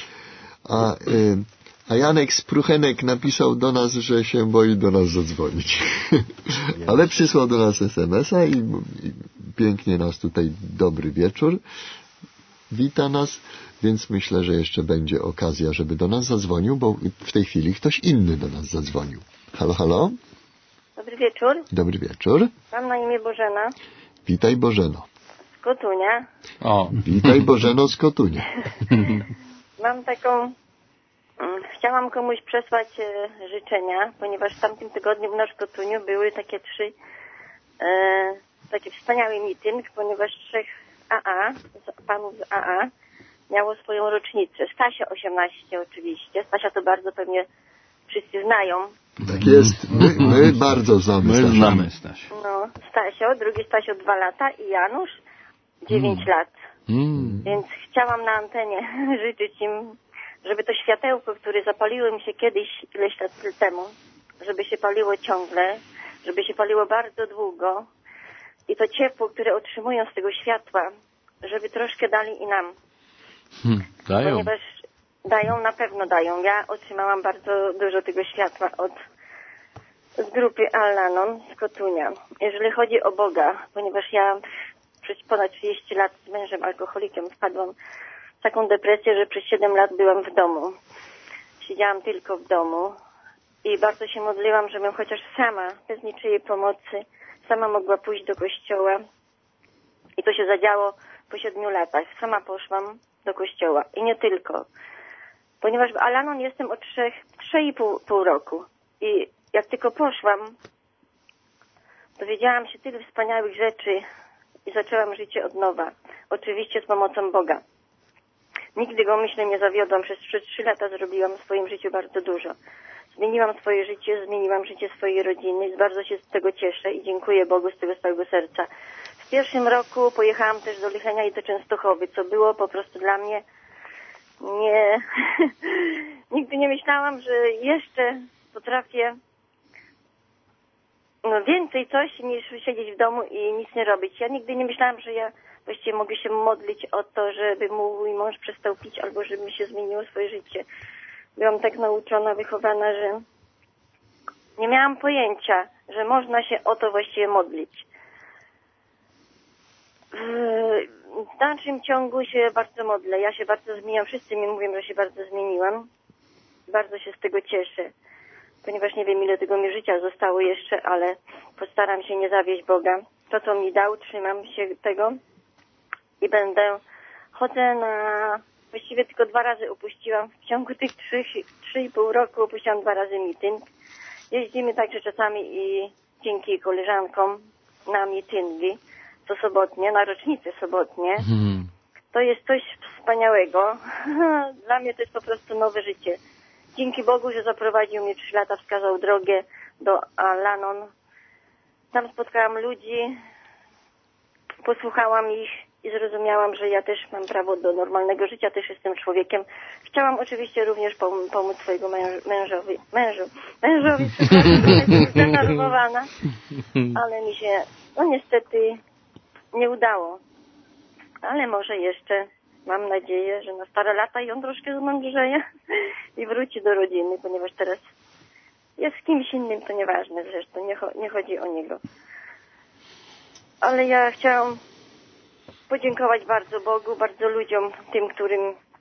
A Janek Spruchenek napisał do nas, że się boi do nas zadzwonić. Ale przysłał do nas SMS-a i pięknie nas tutaj dobry wieczór. Wita nas, więc myślę, że jeszcze będzie okazja, żeby do nas zadzwonił, bo w tej chwili ktoś inny do nas zadzwonił. Halo, halo? Dobry wieczór. Dobry wieczór. Mam na imię Bożena. Witaj, Bożeno. Z Kotunia. O. Witaj, Bożeno z Kotunia. Mam taką... Chciałam komuś przesłać życzenia, ponieważ w tamtym tygodniu u nas w Kotuniu były takie taki wspaniały meeting, ponieważ 3 panów z AA miało swoją rocznicę. Stasia 18 oczywiście. Stasia to bardzo pewnie wszyscy znają. Tak jest. My bardzo znamy Stasia. My znamy Stasię. No, Stasio, drugi Stasio 2 lata i Janusz 9 lat. Więc chciałam na antenie życzyć im, żeby to światełko, które zapaliło mi się kiedyś, ileś lat temu, żeby się paliło ciągle, żeby się paliło bardzo długo i to ciepło, które otrzymują z tego światła, żeby troszkę dali i nam. Dają. Ponieważ dają, na pewno dają. Ja otrzymałam bardzo dużo tego światła z grupy Al-Anon z Kotunia. Jeżeli chodzi o Boga, ponieważ ja przez ponad 30 lat z mężem alkoholikiem wpadłam w taką depresję, że przez 7 lat byłam w domu. Siedziałam tylko w domu i bardzo się modliłam, żebym chociaż sama, bez niczyjej pomocy, sama mogła pójść do kościoła. I to się zadziało po 7 latach. Sama poszłam do kościoła. I nie tylko. Ponieważ w Al-Anon jestem od 3,5 roku. I jak tylko poszłam, dowiedziałam się tylu wspaniałych rzeczy i zaczęłam życie od nowa. Oczywiście z pomocą Boga. Nigdy go, myślę, nie zawiodłam. Przez 3 lata zrobiłam w swoim życiu bardzo dużo. Zmieniłam swoje życie, zmieniłam życie swojej rodziny i bardzo się z tego cieszę i dziękuję Bogu z tego całego serca. W pierwszym roku pojechałam też do Lichenia i do Częstochowy, co było po prostu dla mnie nie... Nigdy nie myślałam, że jeszcze potrafię więcej coś niż siedzieć w domu i nic nie robić. Ja nigdy nie myślałam, że ja właściwie mogę się modlić o to, żeby mój mąż przestał pić albo żeby mi się zmieniło swoje życie. Byłam tak nauczona, wychowana, że nie miałam pojęcia, że można się o to właściwie modlić. W dalszym ciągu się bardzo modlę. Ja się bardzo zmieniam. Wszyscy mi mówią, że się bardzo zmieniłam. Bardzo się z tego cieszę. Ponieważ nie wiem, ile tego mi życia zostało jeszcze, ale postaram się nie zawieść Boga. To, co mi dał, trzymam się tego i chodzę właściwie tylko 2 razy opuściłam. W ciągu tych 3,5 roku opuściłam 2 razy meeting. Jeździmy także czasami i dzięki koleżankom na meetingi, co sobotnie, na rocznice sobotnie. To jest coś wspaniałego. Dla mnie to jest po prostu nowe życie. Dzięki Bogu, że zaprowadził mnie 3 lata, wskazał drogę do Al-Anon. Tam spotkałam ludzi, posłuchałam ich i zrozumiałam, że ja też mam prawo do normalnego życia, też jestem człowiekiem. Chciałam oczywiście również pomóc swojego mężowi, jestem zdenerwowana, ale mi się, niestety nie udało. Ale może jeszcze, mam nadzieję, że na stare lata i on troszkę zmądrzeje i wróci do rodziny, ponieważ teraz jest z kimś innym, to nieważne zresztą, nie chodzi o niego. Ale ja chciałam podziękować bardzo Bogu, bardzo ludziom, tym, którym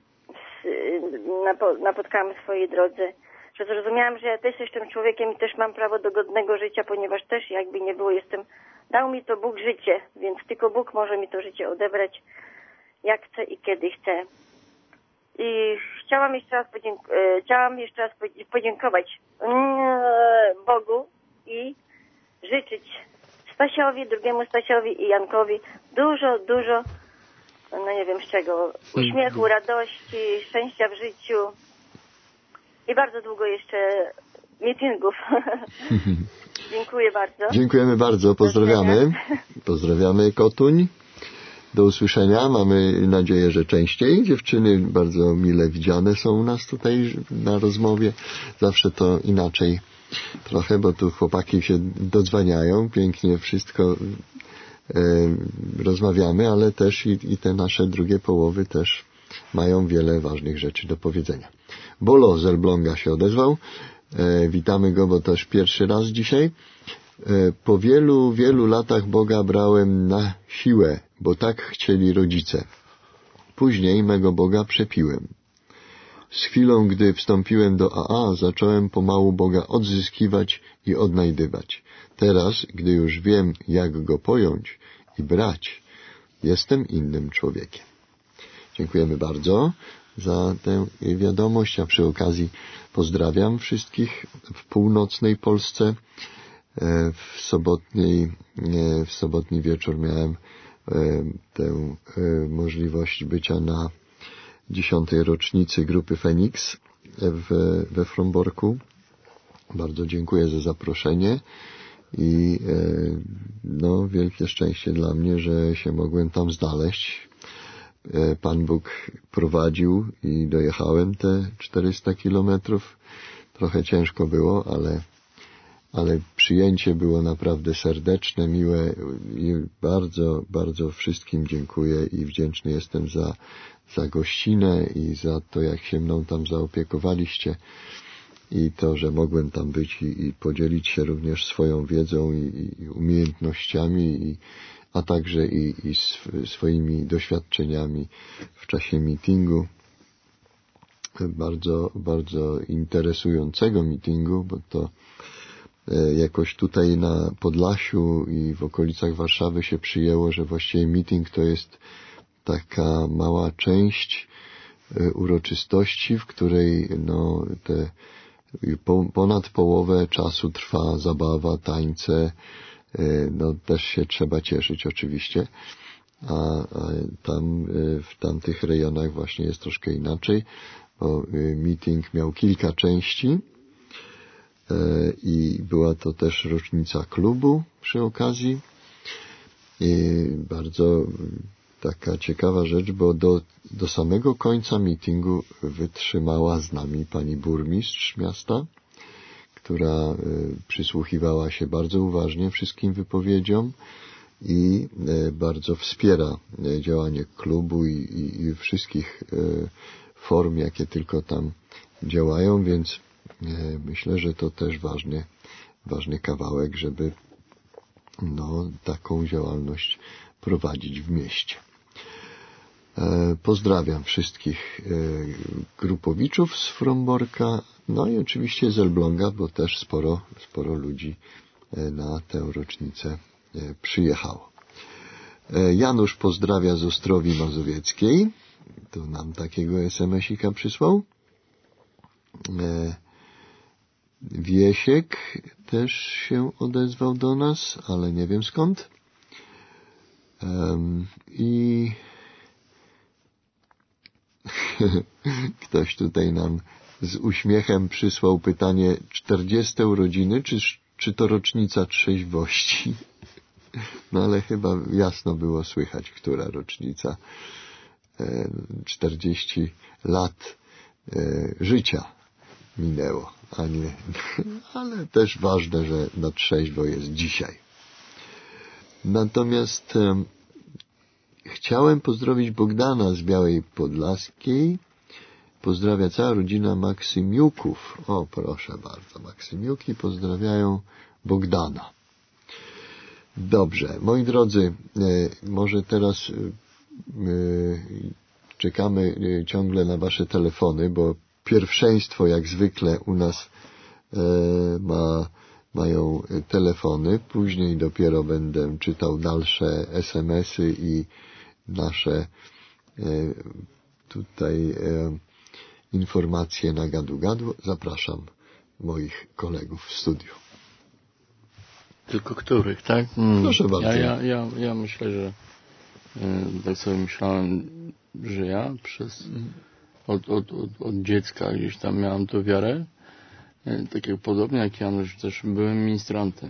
napotkałam w swojej drodze, że zrozumiałam, że ja też jestem człowiekiem i też mam prawo do godnego życia, ponieważ też jakby nie było, dał mi to Bóg życie, więc tylko Bóg może mi to życie odebrać, jak chce i kiedy chce. I chciałam jeszcze raz podziękować Bogu i życzyć Stasiowi, drugiemu Stasiowi i Jankowi dużo, nie wiem z czego, uśmiechu, radości, szczęścia w życiu i bardzo długo jeszcze meetingów. Dziękuję bardzo. Dziękujemy bardzo, pozdrawiamy. Pozdrawiamy Kotuń. Do usłyszenia. Mamy nadzieję, że częściej. Dziewczyny bardzo mile widziane są u nas tutaj na rozmowie. Zawsze to inaczej trochę, bo tu chłopaki się dodzwaniają. Pięknie wszystko rozmawiamy, ale też i te nasze drugie połowy też mają wiele ważnych rzeczy do powiedzenia. Bolo z Elbląga się odezwał. Witamy go, bo też pierwszy raz dzisiaj. Po wielu latach Boga brałem na siłę, bo tak chcieli rodzice. Później mego Boga przepiłem. Z chwilą, gdy wstąpiłem do AA, zacząłem pomału Boga odzyskiwać i odnajdywać. Teraz, gdy już wiem, jak Go pojąć i brać, jestem innym człowiekiem. Dziękujemy bardzo za tę wiadomość, a przy okazji pozdrawiam wszystkich w północnej Polsce. W sobotni wieczór miałem tę możliwość bycia na 10. rocznicy grupy Feniks we Fromborku. Bardzo dziękuję za zaproszenie i wielkie szczęście dla mnie, że się mogłem tam znaleźć. Pan Bóg prowadził i dojechałem te 400 kilometrów. Trochę ciężko było, ale przyjęcie było naprawdę serdeczne, miłe i bardzo, bardzo wszystkim dziękuję i wdzięczny jestem za gościnę i za to, jak się mną tam zaopiekowaliście i to, że mogłem tam być i podzielić się również swoją wiedzą i umiejętnościami, a także i swoimi doświadczeniami w czasie meetingu. Bardzo, bardzo interesującego meetingu, bo to jakoś tutaj na Podlasiu i w okolicach Warszawy się przyjęło, że właściwie meeting to jest taka mała część uroczystości, w której ponad połowę czasu trwa zabawa, tańce, też się trzeba cieszyć oczywiście, a tam w tamtych rejonach właśnie jest troszkę inaczej, bo meeting miał kilka części i była to też rocznica klubu przy okazji i bardzo taka ciekawa rzecz, bo do samego końca meetingu wytrzymała z nami pani burmistrz miasta, która przysłuchiwała się bardzo uważnie wszystkim wypowiedziom i bardzo wspiera działanie klubu i wszystkich form, jakie tylko tam działają, więc myślę, że to też ważny kawałek, żeby taką działalność prowadzić w mieście. Pozdrawiam wszystkich grupowiczów z Fromborka, no i oczywiście z Elbląga, bo też sporo ludzi na tę rocznicę przyjechało. Janusz pozdrawia z Ostrowi Mazowieckiej. To nam takiego SMS-ika przysłał. Wiesiek też się odezwał do nas, ale nie wiem skąd. I ktoś tutaj nam z uśmiechem przysłał pytanie: 40 urodziny, czy to rocznica trzeźwości? No ale chyba jasno było słychać, która rocznica. 40 lat życia minęło, a nie, ale też ważne, że na trzeźwo jest dzisiaj. Natomiast chciałem pozdrowić Bogdana z Białej Podlaskiej. Pozdrawia cała rodzina Maksymiuków. O, proszę bardzo, Maksymiuki pozdrawiają Bogdana. Dobrze, moi drodzy, może teraz czekamy ciągle na wasze telefony, bo pierwszeństwo jak zwykle u nas mają telefony. Później dopiero będę czytał dalsze SMS-y i nasze tutaj informacje na gadu-gadu. Zapraszam moich kolegów w studiu. Tylko których, tak? Proszę bardzo. Ja myślę, że tak sobie myślałem, że ja od dziecka gdzieś tam miałem tą wiarę. Tak jak podobnie jak Janusz, też byłem ministrantem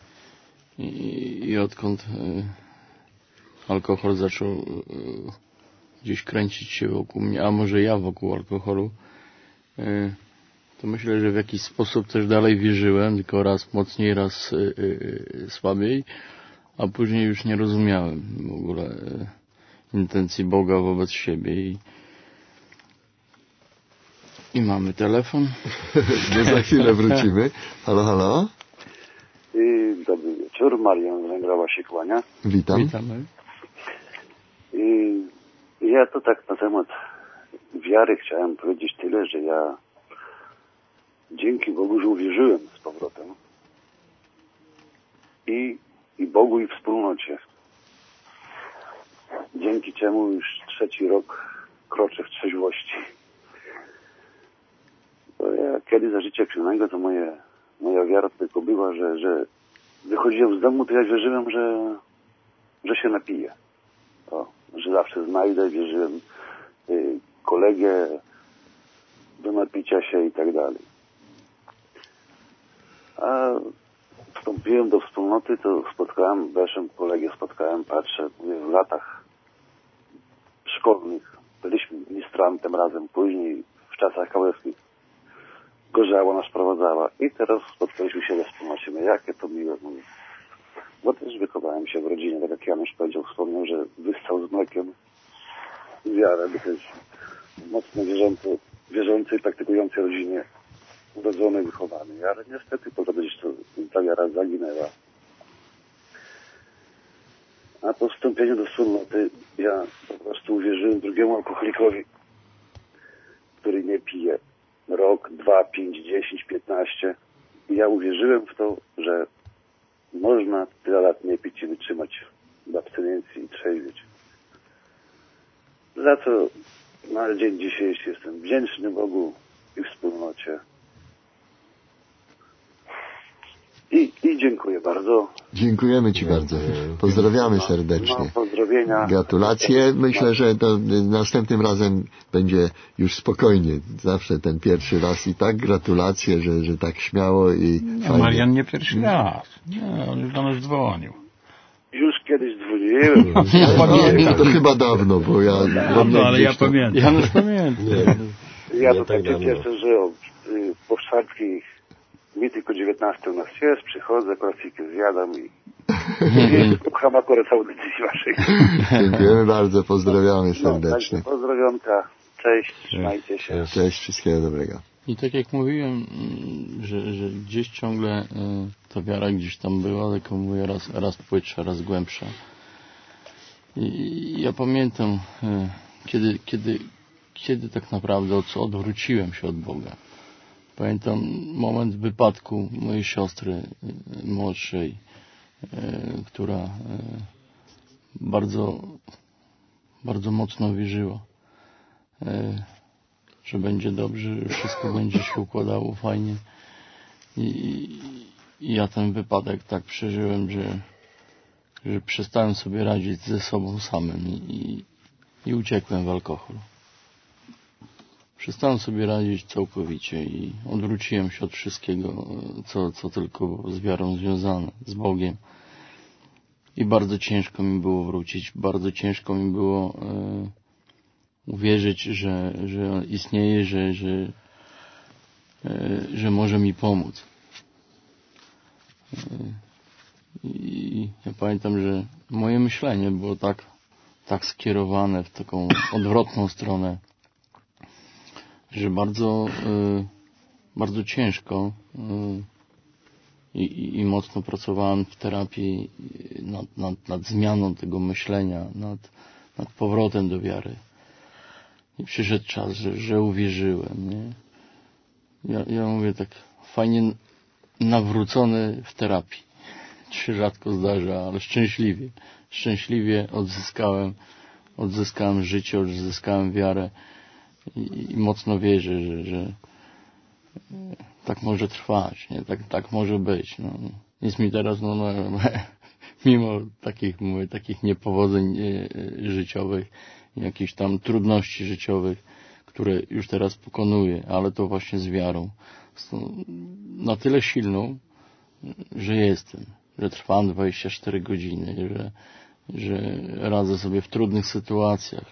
i odkąd alkohol zaczął gdzieś kręcić się wokół mnie, a może ja wokół alkoholu, to myślę, że w jakiś sposób też dalej wierzyłem, tylko raz mocniej, raz słabiej, a później już nie rozumiałem w ogóle intencji Boga wobec siebie i mamy telefon. My za chwilę wrócimy. Halo, halo. Dobry wieczór, Marian z Węgrowa się kłania. Witam. Witamy. Ja to tak na temat wiary chciałem powiedzieć tyle, że ja dzięki Bogu, że uwierzyłem z powrotem i Bogu, i wspólnocie. Dzięki czemu już 3. rok kroczę w trzeźwości. Bo ja kiedy za życia pijanego, to moja wiara tylko była, że wychodziłem z domu, to ja wierzyłem, że się napiję. Że zawsze znajdę, wierzyłem kolegę do napicia się i tak dalej. A wstąpiłem do wspólnoty, to weszłem kolegę, patrzę, mówię, w latach szkolnych byliśmy ministrantem razem, później w czasach kałewskich gorzała nas prowadzała i teraz spotkaliśmy się we wspólnocie. No jakie to miłe, mówię. Bo też wychowałem się w rodzinie, tak jak Janusz wspomniał, że wyssał z mlekiem wiarę, by też mocno wierzącej, praktykującej rodzinie urodzony, wychowany. Ale niestety po gdzieś to ta wiara zaginęła. A po wstąpieniu do wspólnoty ja po prostu uwierzyłem drugiemu alkoholikowi, który nie pije. Rok, 2, 5, 10, 15. I ja uwierzyłem w to, że można tyle lat nie pić i wytrzymać w abstynencji i trzeźwieć. Za co na dzień dzisiejszy jestem wdzięczny Bogu i wspólnocie. I dziękuję bardzo. Dziękujemy Ci bardzo. Pozdrawiamy serdecznie. No, pozdrowienia. Gratulacje. Myślę, że to następnym razem będzie już spokojnie. Zawsze ten pierwszy raz i tak gratulacje, że tak śmiało i fajnie. Marian nie pierwszy raz. Nie, on już do nas dzwonił. Już kiedyś dzwoniłem. To chyba dawno, bo ja... Dawno, ale ja pamiętam. Janusz pamiętam. Ja to tak się cieszę, że po czwartki mi tylko 19 u nas jest, przychodzę, klasykę zjadam i słucham akurat audycji waszej. Dziękujemy bardzo, pozdrawiamy serdecznie. No, pozdrowionka, cześć, trzymajcie się. Cześć, wszystkiego dobrego. I tak jak mówiłem, że gdzieś ciągle ta wiara gdzieś tam była, tylko mówię raz płytsza, raz głębsza. I ja pamiętam, kiedy tak naprawdę odwróciłem się od Boga. Pamiętam moment wypadku mojej siostry młodszej, która bardzo, bardzo mocno wierzyła, że będzie dobrze, że wszystko będzie się układało fajnie. I ja ten wypadek tak przeżyłem, że przestałem sobie radzić ze sobą samym i uciekłem w alkohol. Przestałem sobie radzić całkowicie i odwróciłem się od wszystkiego, co tylko było z wiarą związane, z Bogiem. I bardzo ciężko mi było wrócić, bardzo ciężko mi było uwierzyć, że On istnieje, że może mi pomóc. I ja pamiętam, że moje myślenie było tak skierowane w taką odwrotną stronę, że bardzo ciężko i mocno pracowałem w terapii nad zmianą tego myślenia, nad powrotem do wiary. I przyszedł czas, że uwierzyłem. Nie? Ja mówię tak fajnie nawrócony w terapii. Się rzadko zdarza, ale szczęśliwie odzyskałem życie, odzyskałem wiarę i mocno wierzę, że tak może trwać, nie? Tak może być. No. Jest mi teraz, mimo takich niepowodzeń życiowych, jakichś tam trudności życiowych, które już teraz pokonuję, ale to właśnie z wiarą. Na tyle silną, że jestem, że trwam 24 godziny, że radzę sobie w trudnych sytuacjach.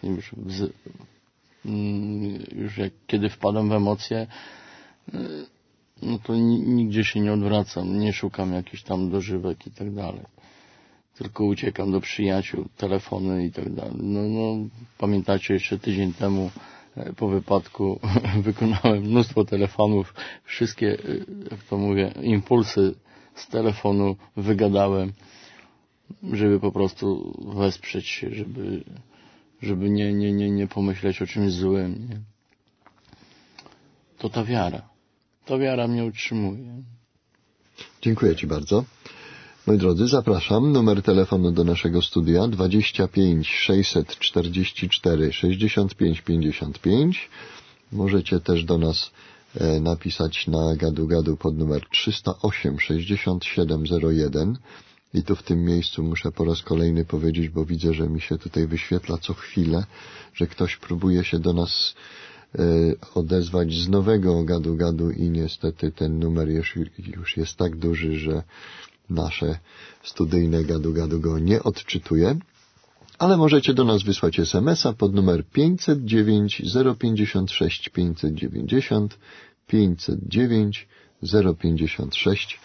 Już kiedy wpadam w emocje, no to nigdzie się nie odwracam, nie szukam jakichś tam dożywek i tak dalej. Tylko uciekam do przyjaciół, telefony i tak dalej. Pamiętacie, jeszcze tydzień temu po wypadku wykonałem mnóstwo telefonów, wszystkie, jak to mówię, impulsy z telefonu wygadałem, żeby po prostu wesprzeć się, żeby nie pomyśleć o czymś złym. Nie? To ta wiara mnie utrzymuje. Dziękuję Ci bardzo. Moi drodzy, zapraszam. Numer telefonu do naszego studia 25 644 65 55. Możecie też do nas napisać na gadu pod numer 308 6701. I tu w tym miejscu muszę po raz kolejny powiedzieć, bo widzę, że mi się tutaj wyświetla co chwilę, że ktoś próbuje się do nas odezwać z nowego gadu i niestety ten numer już jest tak duży, że nasze studyjne gadu go nie odczytuje. Ale możecie do nas wysłać SMS-a pod numer 509 056 590 509 056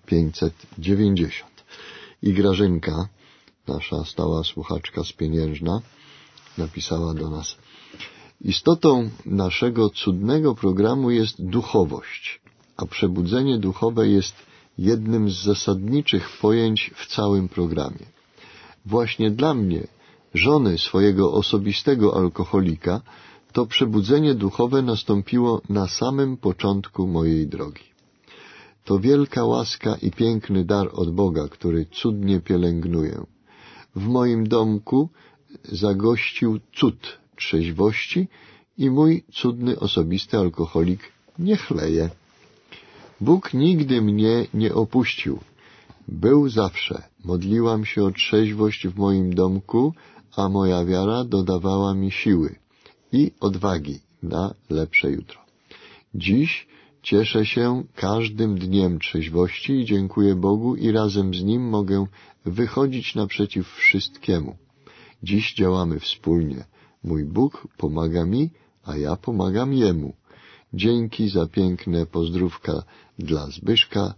590. I Grażynka, nasza stała słuchaczka spieniężna, napisała do nas: istotą naszego cudnego programu jest duchowość, a przebudzenie duchowe jest jednym z zasadniczych pojęć w całym programie. Właśnie dla mnie, żony swojego osobistego alkoholika, to przebudzenie duchowe nastąpiło na samym początku mojej drogi. To wielka łaska i piękny dar od Boga, który cudnie pielęgnuję. W moim domku zagościł cud trzeźwości i mój cudny osobisty alkoholik nie chleje. Bóg nigdy mnie nie opuścił. Był zawsze. Modliłam się o trzeźwość w moim domku, a moja wiara dodawała mi siły i odwagi na lepsze jutro. Dziś cieszę się każdym dniem trzeźwości i dziękuję Bogu i razem z Nim mogę wychodzić naprzeciw wszystkiemu. Dziś działamy wspólnie. Mój Bóg pomaga mi, a ja pomagam Jemu. Dzięki za piękne pozdrówka dla Zbyszka.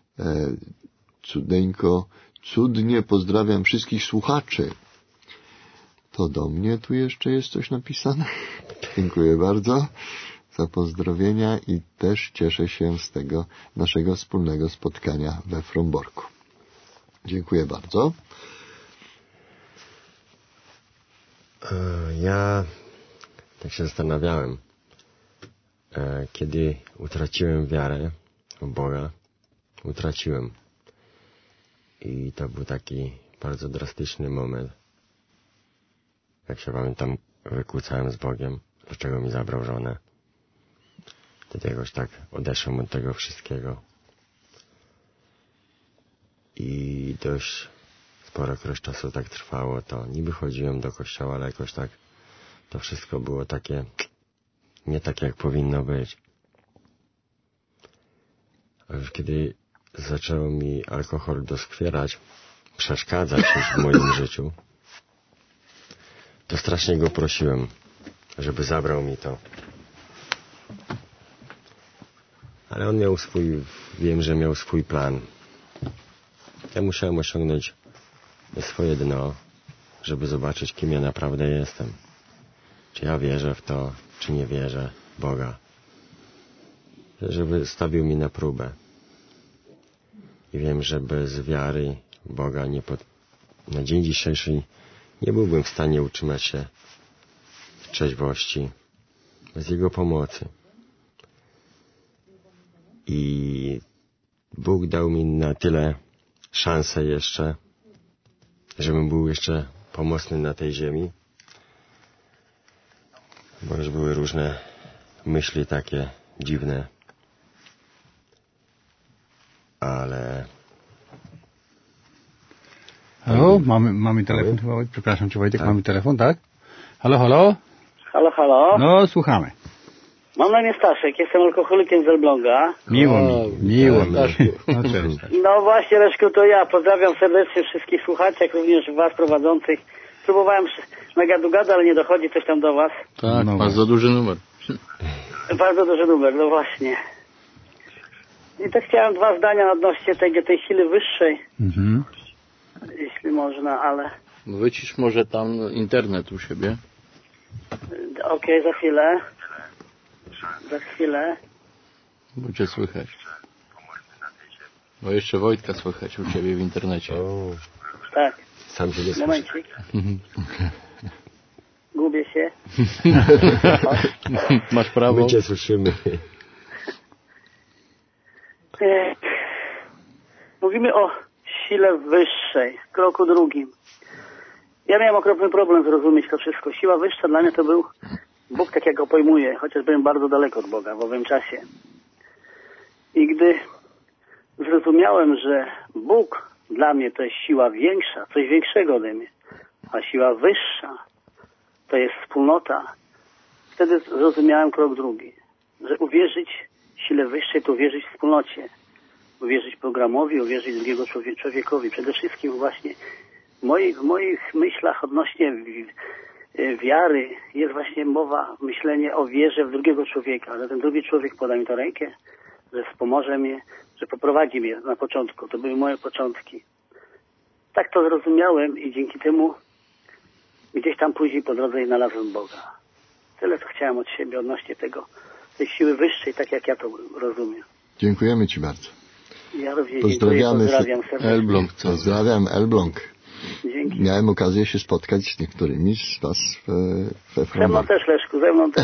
Cudeńko, cudnie pozdrawiam wszystkich słuchaczy. To do mnie tu jeszcze jest coś napisane. Dziękuję bardzo za pozdrowienia i też cieszę się z tego naszego wspólnego spotkania we Fromborku. Dziękuję bardzo. Ja tak się zastanawiałem, kiedy utraciłem wiarę w Boga, utraciłem. I to był taki bardzo drastyczny moment. Jak się pamiętam, wykłócałem z Bogiem, dlaczego mi zabrał żonę. Wtedy jakoś tak odeszłem od tego wszystkiego. I dość sporokroć czasu tak trwało to. Niby chodziłem do kościoła, ale jakoś tak to wszystko było takie nie tak, jak powinno być. A już kiedy zaczął mi alkohol doskwierać, przeszkadzać już w moim życiu, to strasznie go prosiłem, żeby zabrał mi to. Ale on miał wiem, że miał swój plan. Ja musiałem osiągnąć swoje dno, żeby zobaczyć, kim ja naprawdę jestem. Czy ja wierzę w to, czy nie wierzę w Boga. Żeby stawił mi na próbę. I wiem, że bez wiary Boga na dzień dzisiejszy nie byłbym w stanie utrzymać się w trzeźwości bez Jego pomocy. I Bóg dał mi na tyle szansę jeszcze, żebym był jeszcze pomocny na tej ziemi, bo już były różne myśli takie dziwne, ale... Halo, mamy telefon chyba, przepraszam Cię Wojtek, tak. Mamy telefon, tak? Halo, halo? Halo, halo? No, słuchamy. Mam na imię Staszek, jestem alkoholikiem z Elbląga. Miło mi. No, cześć. No właśnie, Leszku, to ja. Pozdrawiam serdecznie wszystkich słuchaczy, jak również was prowadzących. Próbowałem na gadu-gadu, ale nie dochodzi coś tam do was. Tak, no bardzo duży numer. Bardzo duży numer, no właśnie. I tak chciałem 2 zdania odnośnie tej siły wyższej. Mhm. Jeśli można, ale... No wycisz może tam internet u siebie. Okej, za chwilę. Za chwilę. Bo cię słychać. Bo jeszcze Wojtka słychać u ciebie w internecie. Tak. Sam się nie słyszę. Momencik. Gubię się. Masz prawo. My cię słyszymy. Mówimy o sile wyższej, kroku drugim. Ja miałem okropny problem zrozumieć to wszystko. Siła wyższa dla mnie to był Bóg, tak jak go pojmuję, chociaż byłem bardzo daleko od Boga w owym czasie. I gdy zrozumiałem, że Bóg dla mnie to jest siła większa, coś większego ode mnie, a siła wyższa to jest wspólnota, wtedy zrozumiałem krok drugi, że uwierzyć sile wyższej to uwierzyć wspólnocie, uwierzyć programowi, uwierzyć drugiego człowiekowi. Przede wszystkim właśnie w moich myślach odnośnie wiary jest właśnie mowa, myślenie o wierze w drugiego człowieka, że ten drugi człowiek poda mi tę rękę, że wspomoże mnie, że poprowadzi mnie na początku. To były moje początki. Tak to zrozumiałem i dzięki temu gdzieś tam później po drodze znalazłem Boga. Tyle, co chciałem od siebie odnośnie tej siły wyższej, tak jak ja to rozumiem. Dziękujemy Ci bardzo. Ja również pozdrawiam serdecznie. Elbląg. Pozdrawiam Elbląg. Dzięki. Miałem okazję się spotkać z niektórymi z Was we Fromborgu. Ze mną też, Leszku, ze mną też.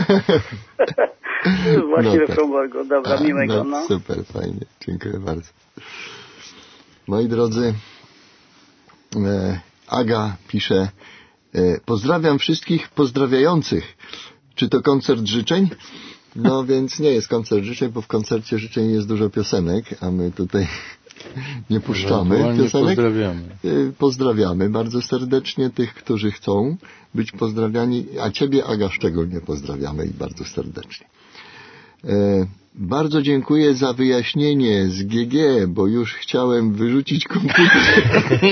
Właśnie we Fromborgu. Dobra, miłego. No. Super, fajnie. Dziękuję bardzo. Moi drodzy, Aga pisze, pozdrawiam wszystkich pozdrawiających. Czy to koncert życzeń? No więc nie jest koncert życzeń, bo w koncercie życzeń jest dużo piosenek, a my tutaj nie puszczamy piosenek. Pozdrawiamy bardzo serdecznie tych, którzy chcą być pozdrawiani, a Ciebie, Aga, szczególnie pozdrawiamy i bardzo serdecznie. Bardzo dziękuję za wyjaśnienie z GG, bo już chciałem wyrzucić komputer.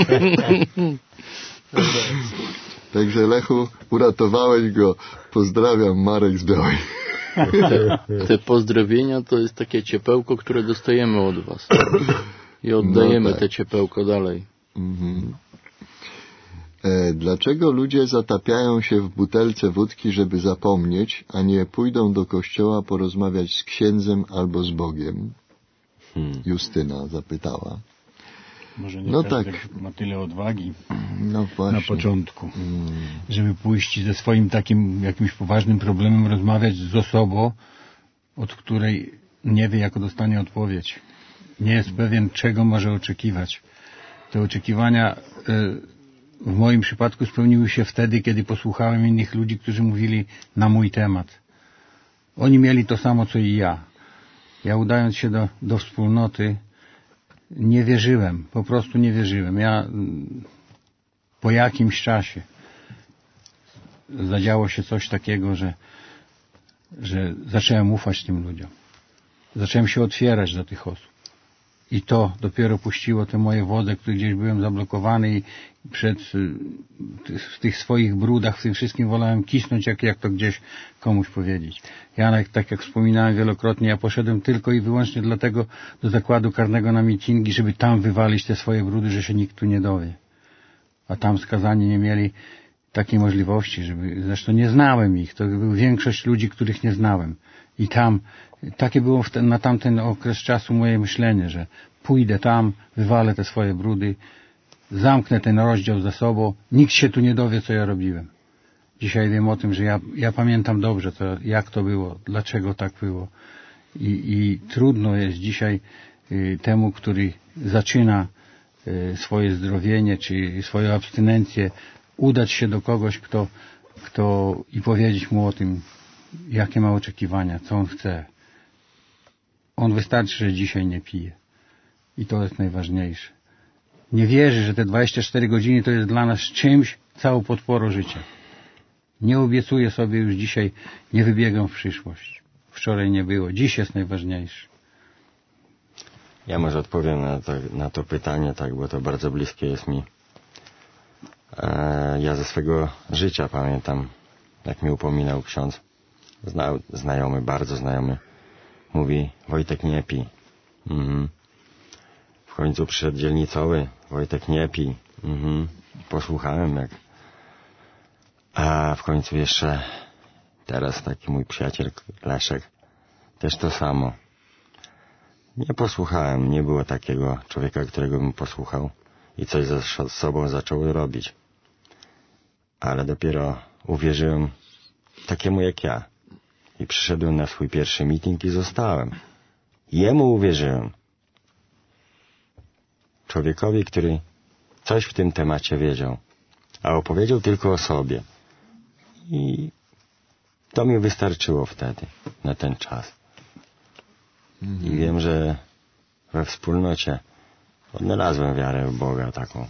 Także Lechu, uratowałeś go. Pozdrawiam, Marek z Białej. Te pozdrowienia to jest takie ciepełko, które dostajemy od Was. I oddajemy te ciepełko dalej. Mhm. Dlaczego ludzie zatapiają się w butelce wódki, żeby zapomnieć, a nie pójdą do kościoła porozmawiać z księdzem albo z Bogiem? Justyna zapytała. Może nie No każdy tak. ma tyle odwagi No właśnie. na początku, żeby pójść ze swoim takim jakimś poważnym problemem, rozmawiać z osobą, od której nie wie, jak dostanie odpowiedź. Nie jest pewien, czego może oczekiwać. Te oczekiwania w moim przypadku spełniły się wtedy, kiedy posłuchałem innych ludzi, którzy mówili na mój temat. Oni mieli to samo, co i ja. Ja, udając się do wspólnoty, nie wierzyłem, po prostu nie wierzyłem. Ja po jakimś czasie zadziało się coś takiego, że zacząłem ufać tym ludziom. Zacząłem się otwierać do tych osób. I to dopiero puściło te moje wodze, które gdzieś byłem zablokowany i w tych swoich brudach, w tym wszystkim wolałem kisnąć, jak to gdzieś komuś powiedzieć. Ja, tak jak wspominałem wielokrotnie, ja poszedłem tylko i wyłącznie dlatego do zakładu karnego na mitingi, żeby tam wywalić te swoje brudy, że się nikt tu nie dowie. A tam skazani nie mieli takiej możliwości, zresztą nie znałem ich. To była większość ludzi, których nie znałem. I tam, takie było na tamten okres czasu moje myślenie, że pójdę tam, wywalę te swoje brudy, zamknę ten rozdział za sobą, nikt się tu nie dowie, co ja robiłem. Dzisiaj wiem o tym, że ja pamiętam dobrze, jak to było, dlaczego tak było. I trudno jest dzisiaj temu, który zaczyna swoje zdrowienie, czy swoją abstynencję, udać się do kogoś, kto i powiedzieć mu o tym, jakie ma oczekiwania, co on chce. On wystarczy, że dzisiaj nie pije. I to jest najważniejsze. Nie wierzy, że te 24 godziny to jest dla nas czymś, całą podporą życia. Nie obiecuję sobie już dzisiaj, nie wybiegam w przyszłość. Wczoraj nie było, dziś jest najważniejszy. Ja może odpowiem na to pytanie, tak, bo to bardzo bliskie jest mi. Ja ze swego życia pamiętam, jak mi upominał ksiądz, znajomy, bardzo znajomy, mówi: Wojtek, nie pij. W końcu przyszedł dzielnicowy: Wojtek, nie pij. Posłuchałem jak. A w końcu jeszcze teraz taki mój przyjaciel Leszek, też to samo. Nie posłuchałem, nie było takiego człowieka, którego bym posłuchał i coś ze sobą zaczął robić. Ale dopiero uwierzyłem takiemu jak ja. I przyszedłem na swój pierwszy meeting i zostałem. Jemu uwierzyłem. Człowiekowi, który coś w tym temacie wiedział, a opowiedział tylko o sobie. I to mi wystarczyło wtedy, na ten czas. I wiem, że we wspólnocie odnalazłem wiarę w Boga taką.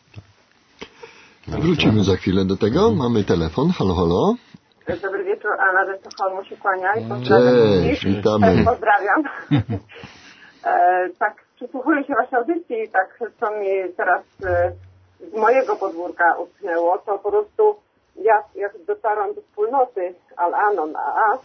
Wrócimy za chwilę do tego. Mamy telefon. Halo, halo. Dobry wieczór, Anna ze Sztokholmu się kłania i pozdrawiam. Cześć, witamy. Pozdrawiam. Tak, przysłuchuję się waszej audycji i tak, co mi teraz z mojego podwórka utknęło, to po prostu ja, jak dotarłam do wspólnoty Al-Anon, AA,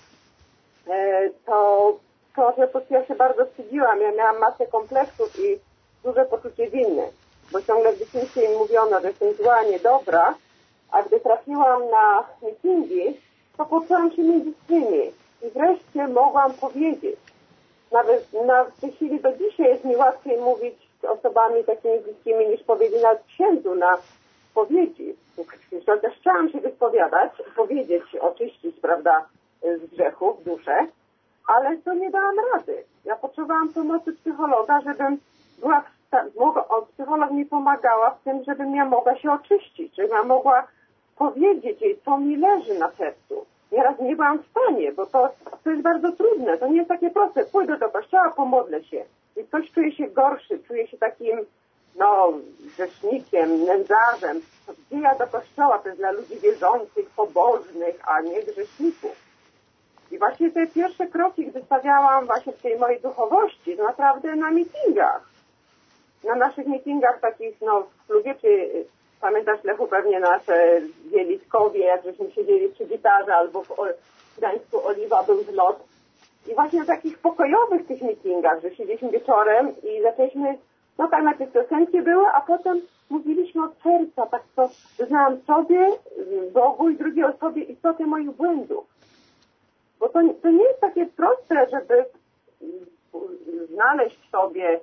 to że po prostu ja się bardzo wstydziłam. Ja miałam masę kompleksów i duże poczucie winy, bo ciągle w dzieciństwie mi mówiono, że jestem zła, niedobra, a gdy trafiłam na mitingi, to poczułam się między tymi i wreszcie mogłam powiedzieć. Nawet w tej chwili do dzisiaj jest mi łatwiej mówić z osobami takimi bliskimi niż powiedzieć nawet księdzu na spowiedzi. Chociaż chciałam się wyspowiadać, powiedzieć, oczyścić, prawda, z grzechów duszę, ale to nie dałam rady. Ja potrzebowałam pomocy psychologa, żebym była psycholog mi pomagała w tym, żebym ja mogła się oczyścić, żebym ja mogła powiedzieć jej, co mi leży na sercu. Nieraz nie byłam w stanie, bo to jest bardzo trudne, to nie jest takie proste. Pójdę do kościoła, pomodlę się i ktoś czuje się gorszy, czuje się takim, grzesznikiem, nędzarzem. To gdzie ja do kościoła? To jest dla ludzi wierzących, pobożnych, a nie grzeszników. I właśnie te pierwsze kroki, gdy stawiałam właśnie w tej mojej duchowości, to naprawdę na mitingach. Na naszych mitingach takich, w klubie, czy pamiętasz, Lechu, pewnie nasze w Wieliskowie, jak żeśmy siedzieli przy gitarze, albo w Gdańsku Oliwa był zlot. I właśnie na takich pokojowych tych mitingach, że siedzieliśmy wieczorem i zaczęliśmy, tak najpierw piosenki były, a potem mówiliśmy od serca, tak to znałam sobie, Bogu i drugiej osobie istotę moich błędów. Bo to nie jest takie proste, żeby znaleźć sobie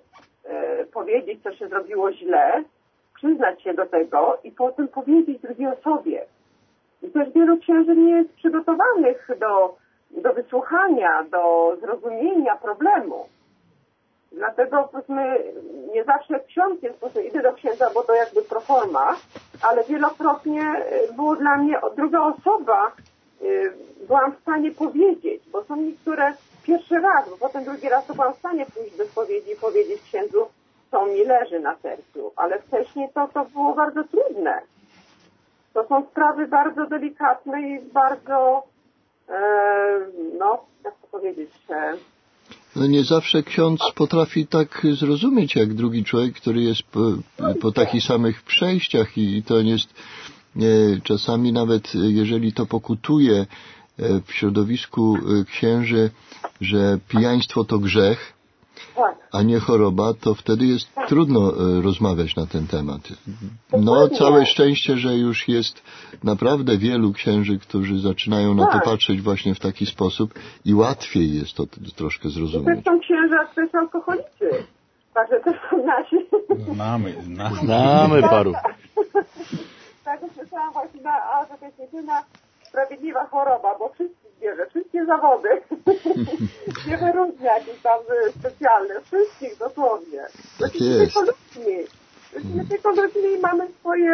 powiedzieć, co się zrobiło źle, przyznać się do tego i potem powiedzieć drugiej osobie. I też wielu księży nie jest przygotowanych do wysłuchania, do zrozumienia problemu. Dlatego powiedzmy, nie zawsze ksiądz jest, idę do księdza, bo to jakby pro forma, ale wielokrotnie było dla mnie druga osoba, byłam w stanie powiedzieć, bo są niektóre pierwszy raz, bo potem drugi raz to byłam w stanie pójść do spowiedzi i powiedzieć księdzu, co mi leży na sercu, ale wcześniej to było bardzo trudne. To są sprawy bardzo delikatne i bardzo, jak to powiedzieć... No nie zawsze ksiądz potrafi tak zrozumieć jak drugi człowiek, który jest po takich samych przejściach i to jest czasami nawet jeżeli to pokutuje w środowisku księży, że pijaństwo to grzech, a nie choroba, to wtedy jest trudno rozmawiać na ten temat. No, całe szczęście, że już jest naprawdę wielu księży, którzy zaczynają na to patrzeć właśnie w taki sposób i łatwiej jest to troszkę zrozumieć. To są księża, to są alkoholicy. Także to są nasi. Znamy paru. Tak, słyszałam właśnie że to jest jedyna sprawiedliwa choroba, bo wszystkich bierze, wszystkie zawody. Nie wyróżnia jakieś tam specjalne, wszystkich dosłownie. Tak jest. My tylko ludźmi mamy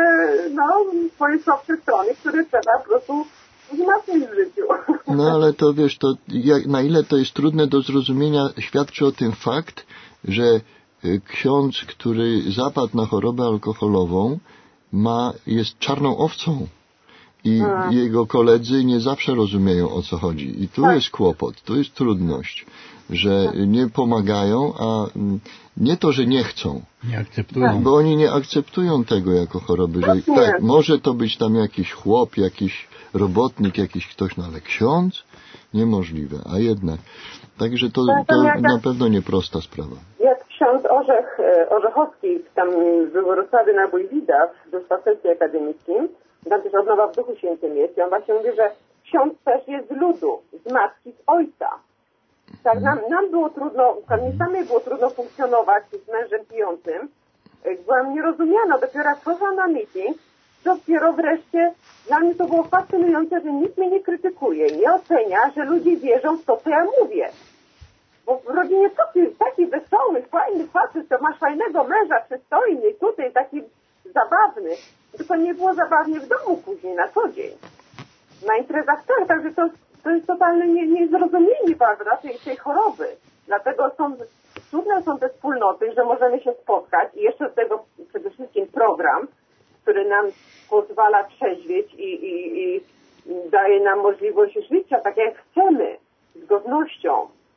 swoje słabsze strony, które trzeba po prostu wzmacniać w życiu. No ale to wiesz, na ile to jest trudne do zrozumienia, świadczy o tym fakt, że ksiądz, który zapadł na chorobę alkoholową, jest czarną owcą. I jego koledzy nie zawsze rozumieją, o co chodzi. I tu jest kłopot, tu jest trudność, że nie pomagają, a nie to, że nie chcą. Nie akceptują. Bo oni nie akceptują tego jako choroby, że tak, może to być tam jakiś chłop, jakiś robotnik, jakiś ktoś, no ale ksiądz? Niemożliwe, a jednak. Także to na pewno nieprosta sprawa. Jak ksiądz Orzechowski tam z Wrocławia na Bójwida w fakultecie akademickim, tam też odnowa w Duchu Świętym jest i on właśnie mówi, że ksiądz też jest z ludu, z matki, z ojca. Tak, nam było trudno, mi samej było trudno funkcjonować z mężem pijącym. Byłam nierozumiana, dopiero jak poszłam na meeting, dopiero wreszcie dla mnie to było fascynujące, że nikt mnie nie krytykuje, nie ocenia, że ludzie wierzą w to, co ja mówię. Bo w rodzinie co ty, taki wesoły, fajny facet, to masz fajnego męża, przystojny, tutaj taki zabawny. Tylko nie było zabawnie w domu później, na co dzień. Na imprezach tak, także to jest totalne niezrozumienie, prawda, tej choroby. Dlatego trudne są te wspólnoty, że możemy się spotkać i jeszcze do tego przede wszystkim program, który nam pozwala trzeźwieć i daje nam możliwość życia tak jak chcemy, z godnością.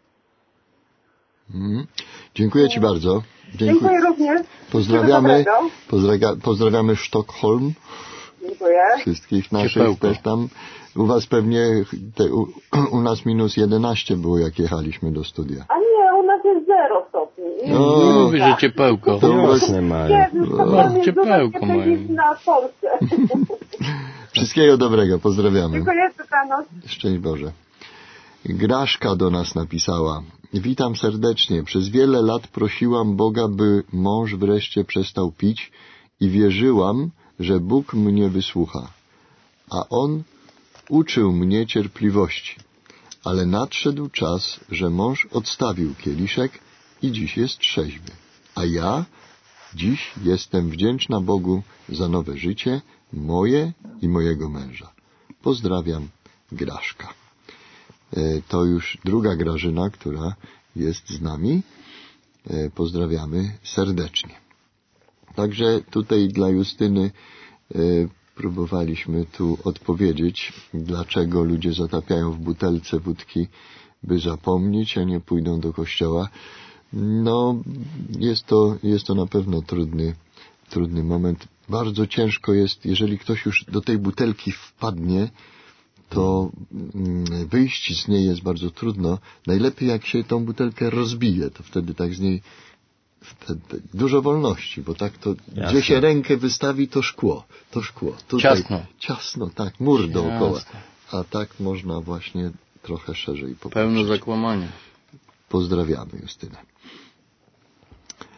Dziękuję Ci bardzo. Dziękuję również. Pozdrawiamy Sztokholm. Dziękuję. Wszystkich naszych też tam. U Was pewnie, u nas minus 11 było, jak jechaliśmy do studia. A nie, u nas jest 0 stopni. No, mówię, że ciepełko. To właśnie mają. Ciepełko mają. Na Polsce. Wszystkiego dobrego, pozdrawiamy. Dziękuję, dobranoc. Szczęść Boże. Graszka do nas napisała. Witam serdecznie. Przez wiele lat prosiłam Boga, by mąż wreszcie przestał pić i wierzyłam, że Bóg mnie wysłucha. A On uczył mnie cierpliwości. Ale nadszedł czas, że mąż odstawił kieliszek i dziś jest trzeźwy. A ja dziś jestem wdzięczna Bogu za nowe życie, moje i mojego męża. Pozdrawiam, Graszka. To już druga Grażyna, która jest z nami. Pozdrawiamy serdecznie. Także tutaj dla Justyny próbowaliśmy tu odpowiedzieć, dlaczego ludzie zatapiają w butelce wódki, by zapomnieć, a nie pójdą do kościoła. No, jest to na pewno trudny moment. Bardzo ciężko jest, jeżeli ktoś już do tej butelki wpadnie, to wyjść z niej jest bardzo trudno. Najlepiej jak się tą butelkę rozbije, to wtedy tak z niej dużo wolności, bo tak to gdzie się rękę wystawi, to szkło. Tutaj, ciasno, tak, mur dookoła. A tak można właśnie trochę szerzej popatrzeć. Pełno zakłamania. Pozdrawiamy Justynę.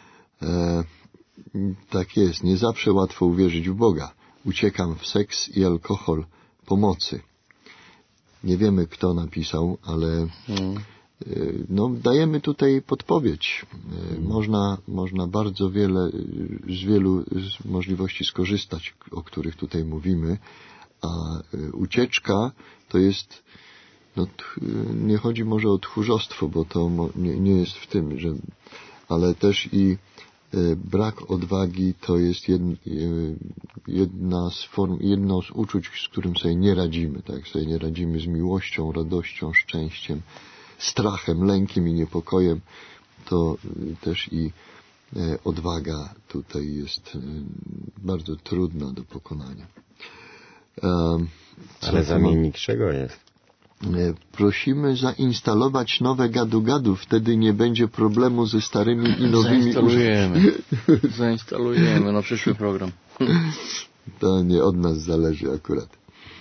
Tak jest, nie zawsze łatwo uwierzyć w Boga. Uciekam w seks i alkohol pomocy. Nie wiemy, kto napisał, ale dajemy tutaj podpowiedź. Można bardzo z wielu możliwości skorzystać, o których tutaj mówimy, a ucieczka to jest, nie chodzi może o tchórzostwo, bo to nie jest w tym, ale też i brak odwagi to jest jedno z uczuć, z którym sobie nie radzimy. Tak? Sobie nie radzimy z miłością, radością, szczęściem, strachem, lękiem i niepokojem. To też i odwaga tutaj jest bardzo trudna do pokonania. Ale zamiennik czego jest? Prosimy zainstalować nowe gadu-gadu, wtedy nie będzie problemu ze starymi i nowymi Zainstalujemy na przyszły program. To nie od nas zależy akurat.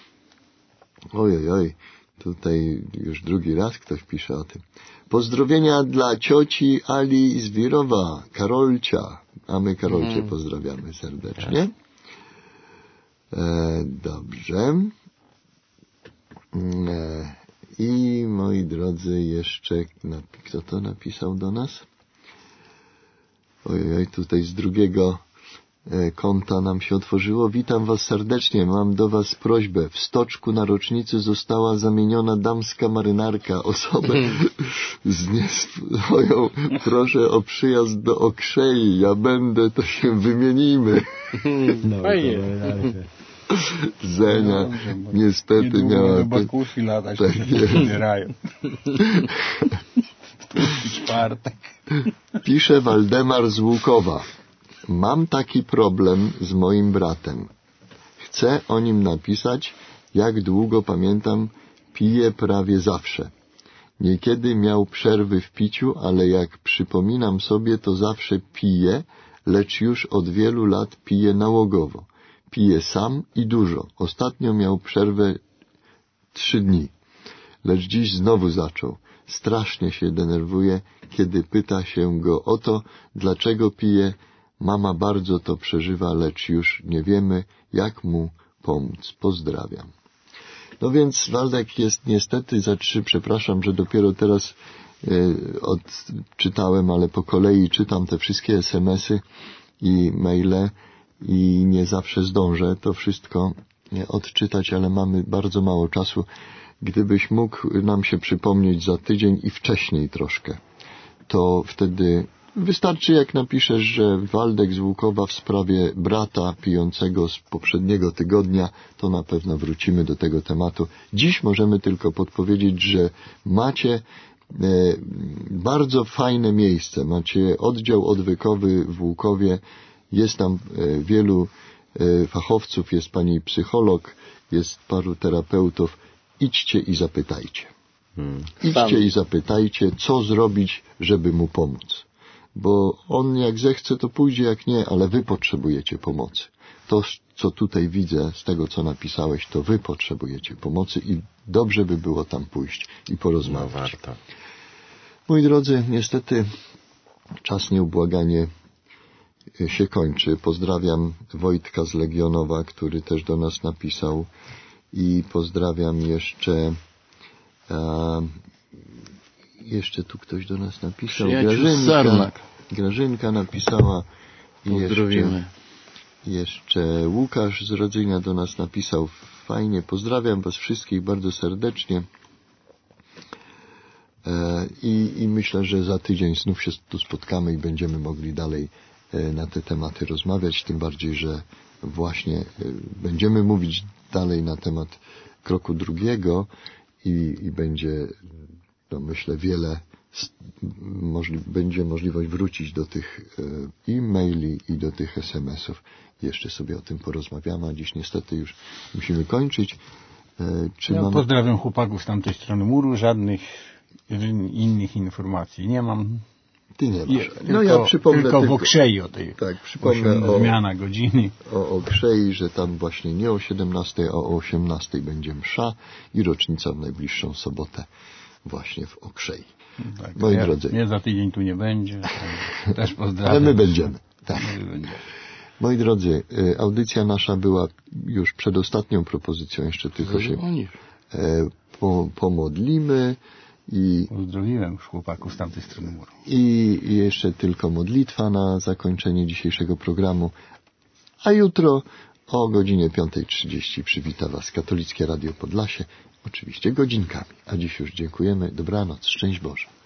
Oj, tutaj już drugi raz ktoś pisze o tym. Pozdrowienia dla cioci Ali z Wirowa, Karolcia. A my Karolcie pozdrawiamy serdecznie. Dobrze. I moi drodzy, jeszcze kto to napisał do nas? Ojej, tutaj z drugiego konta nam się otworzyło. Witam was serdecznie, mam do was prośbę. W Stoczku na rocznicy została zamieniona damska marynarka. Osobę z nieswoją proszę o przyjazd do Okrzei. Ja będę, to się wymienimy. Fajnie. Zenia niestety miała... do Bakusi latać, tak się zbierają. Czwartek. Pisze Waldemar z Łukowa. Mam taki problem z moim bratem. Chcę o nim napisać, jak długo pamiętam, pije prawie zawsze. Niekiedy miał przerwy w piciu, ale jak przypominam sobie, to zawsze pije, lecz już od wielu lat pije nałogowo. Pije sam i dużo. Ostatnio miał przerwę 3 dni. Lecz dziś znowu zaczął. Strasznie się denerwuje, kiedy pyta się go o to, dlaczego pije. Mama bardzo to przeżywa, lecz już nie wiemy, jak mu pomóc. Pozdrawiam. No więc Waldek jest niestety za 3, przepraszam, że dopiero teraz odczytałem, ale po kolei czytam te wszystkie SMS-y i maile i nie zawsze zdążę to wszystko odczytać, ale mamy bardzo mało czasu. Gdybyś mógł nam się przypomnieć za tydzień i wcześniej troszkę, to wtedy wystarczy, jak napiszesz, że Waldek z Łukowa w sprawie brata pijącego z poprzedniego tygodnia, to na pewno wrócimy do tego tematu. Dziś możemy tylko podpowiedzieć, że macie bardzo fajne miejsce. Macie oddział odwykowy w Łukowie. Jest tam wielu fachowców, jest pani psycholog, jest paru terapeutów. Idźcie i zapytajcie. Idźcie i zapytajcie, co zrobić, żeby mu pomóc. Bo on jak zechce, to pójdzie, jak nie, ale wy potrzebujecie pomocy. To, co tutaj widzę z tego, co napisałeś, to wy potrzebujecie pomocy i dobrze by było tam pójść i porozmawiać. No warto. Moi drodzy, niestety czas nieubłaganie się kończy. Pozdrawiam Wojtka z Legionowa, który też do nas napisał, i pozdrawiam jeszcze tu ktoś do nas napisał. Grażynka napisała. Pozdrowimy. Jeszcze Łukasz z Rodzynia do nas napisał. Fajnie, pozdrawiam was wszystkich bardzo serdecznie. I myślę, że za tydzień znów się tu spotkamy i będziemy mogli dalej na te tematy rozmawiać, tym bardziej, że właśnie będziemy mówić dalej na temat kroku 2 i będzie, myślę, będzie możliwość wrócić do tych e-maili i do tych SMS-ów. Jeszcze sobie o tym porozmawiamy, a dziś niestety już musimy kończyć. Pozdrawiam chłopaków z tamtej strony muru, żadnych innych informacji nie mam. Ty nie masz. Ja przypomnę tylko w Okrzei o tej zmiana godziny. O Okrzei, że tam właśnie nie o 17, a o 18 będzie msza i rocznica w najbliższą sobotę. właśnie w Okrzei. Tak, Moi drodzy. Mnie za tydzień tu nie będzie. Też pozdrawiam. Ale my będziemy. Tak. My będziemy. Moi drodzy, audycja nasza była już przedostatnią propozycją, jeszcze tylko się pomodlimy i pozdrowiłem już chłopaków z tamtej strony muru. I jeszcze tylko modlitwa na zakończenie dzisiejszego programu, a jutro o godzinie 5:30 przywita Was Katolickie Radio Podlasie, oczywiście godzinkami. A dziś już dziękujemy. Dobranoc, szczęść Boże.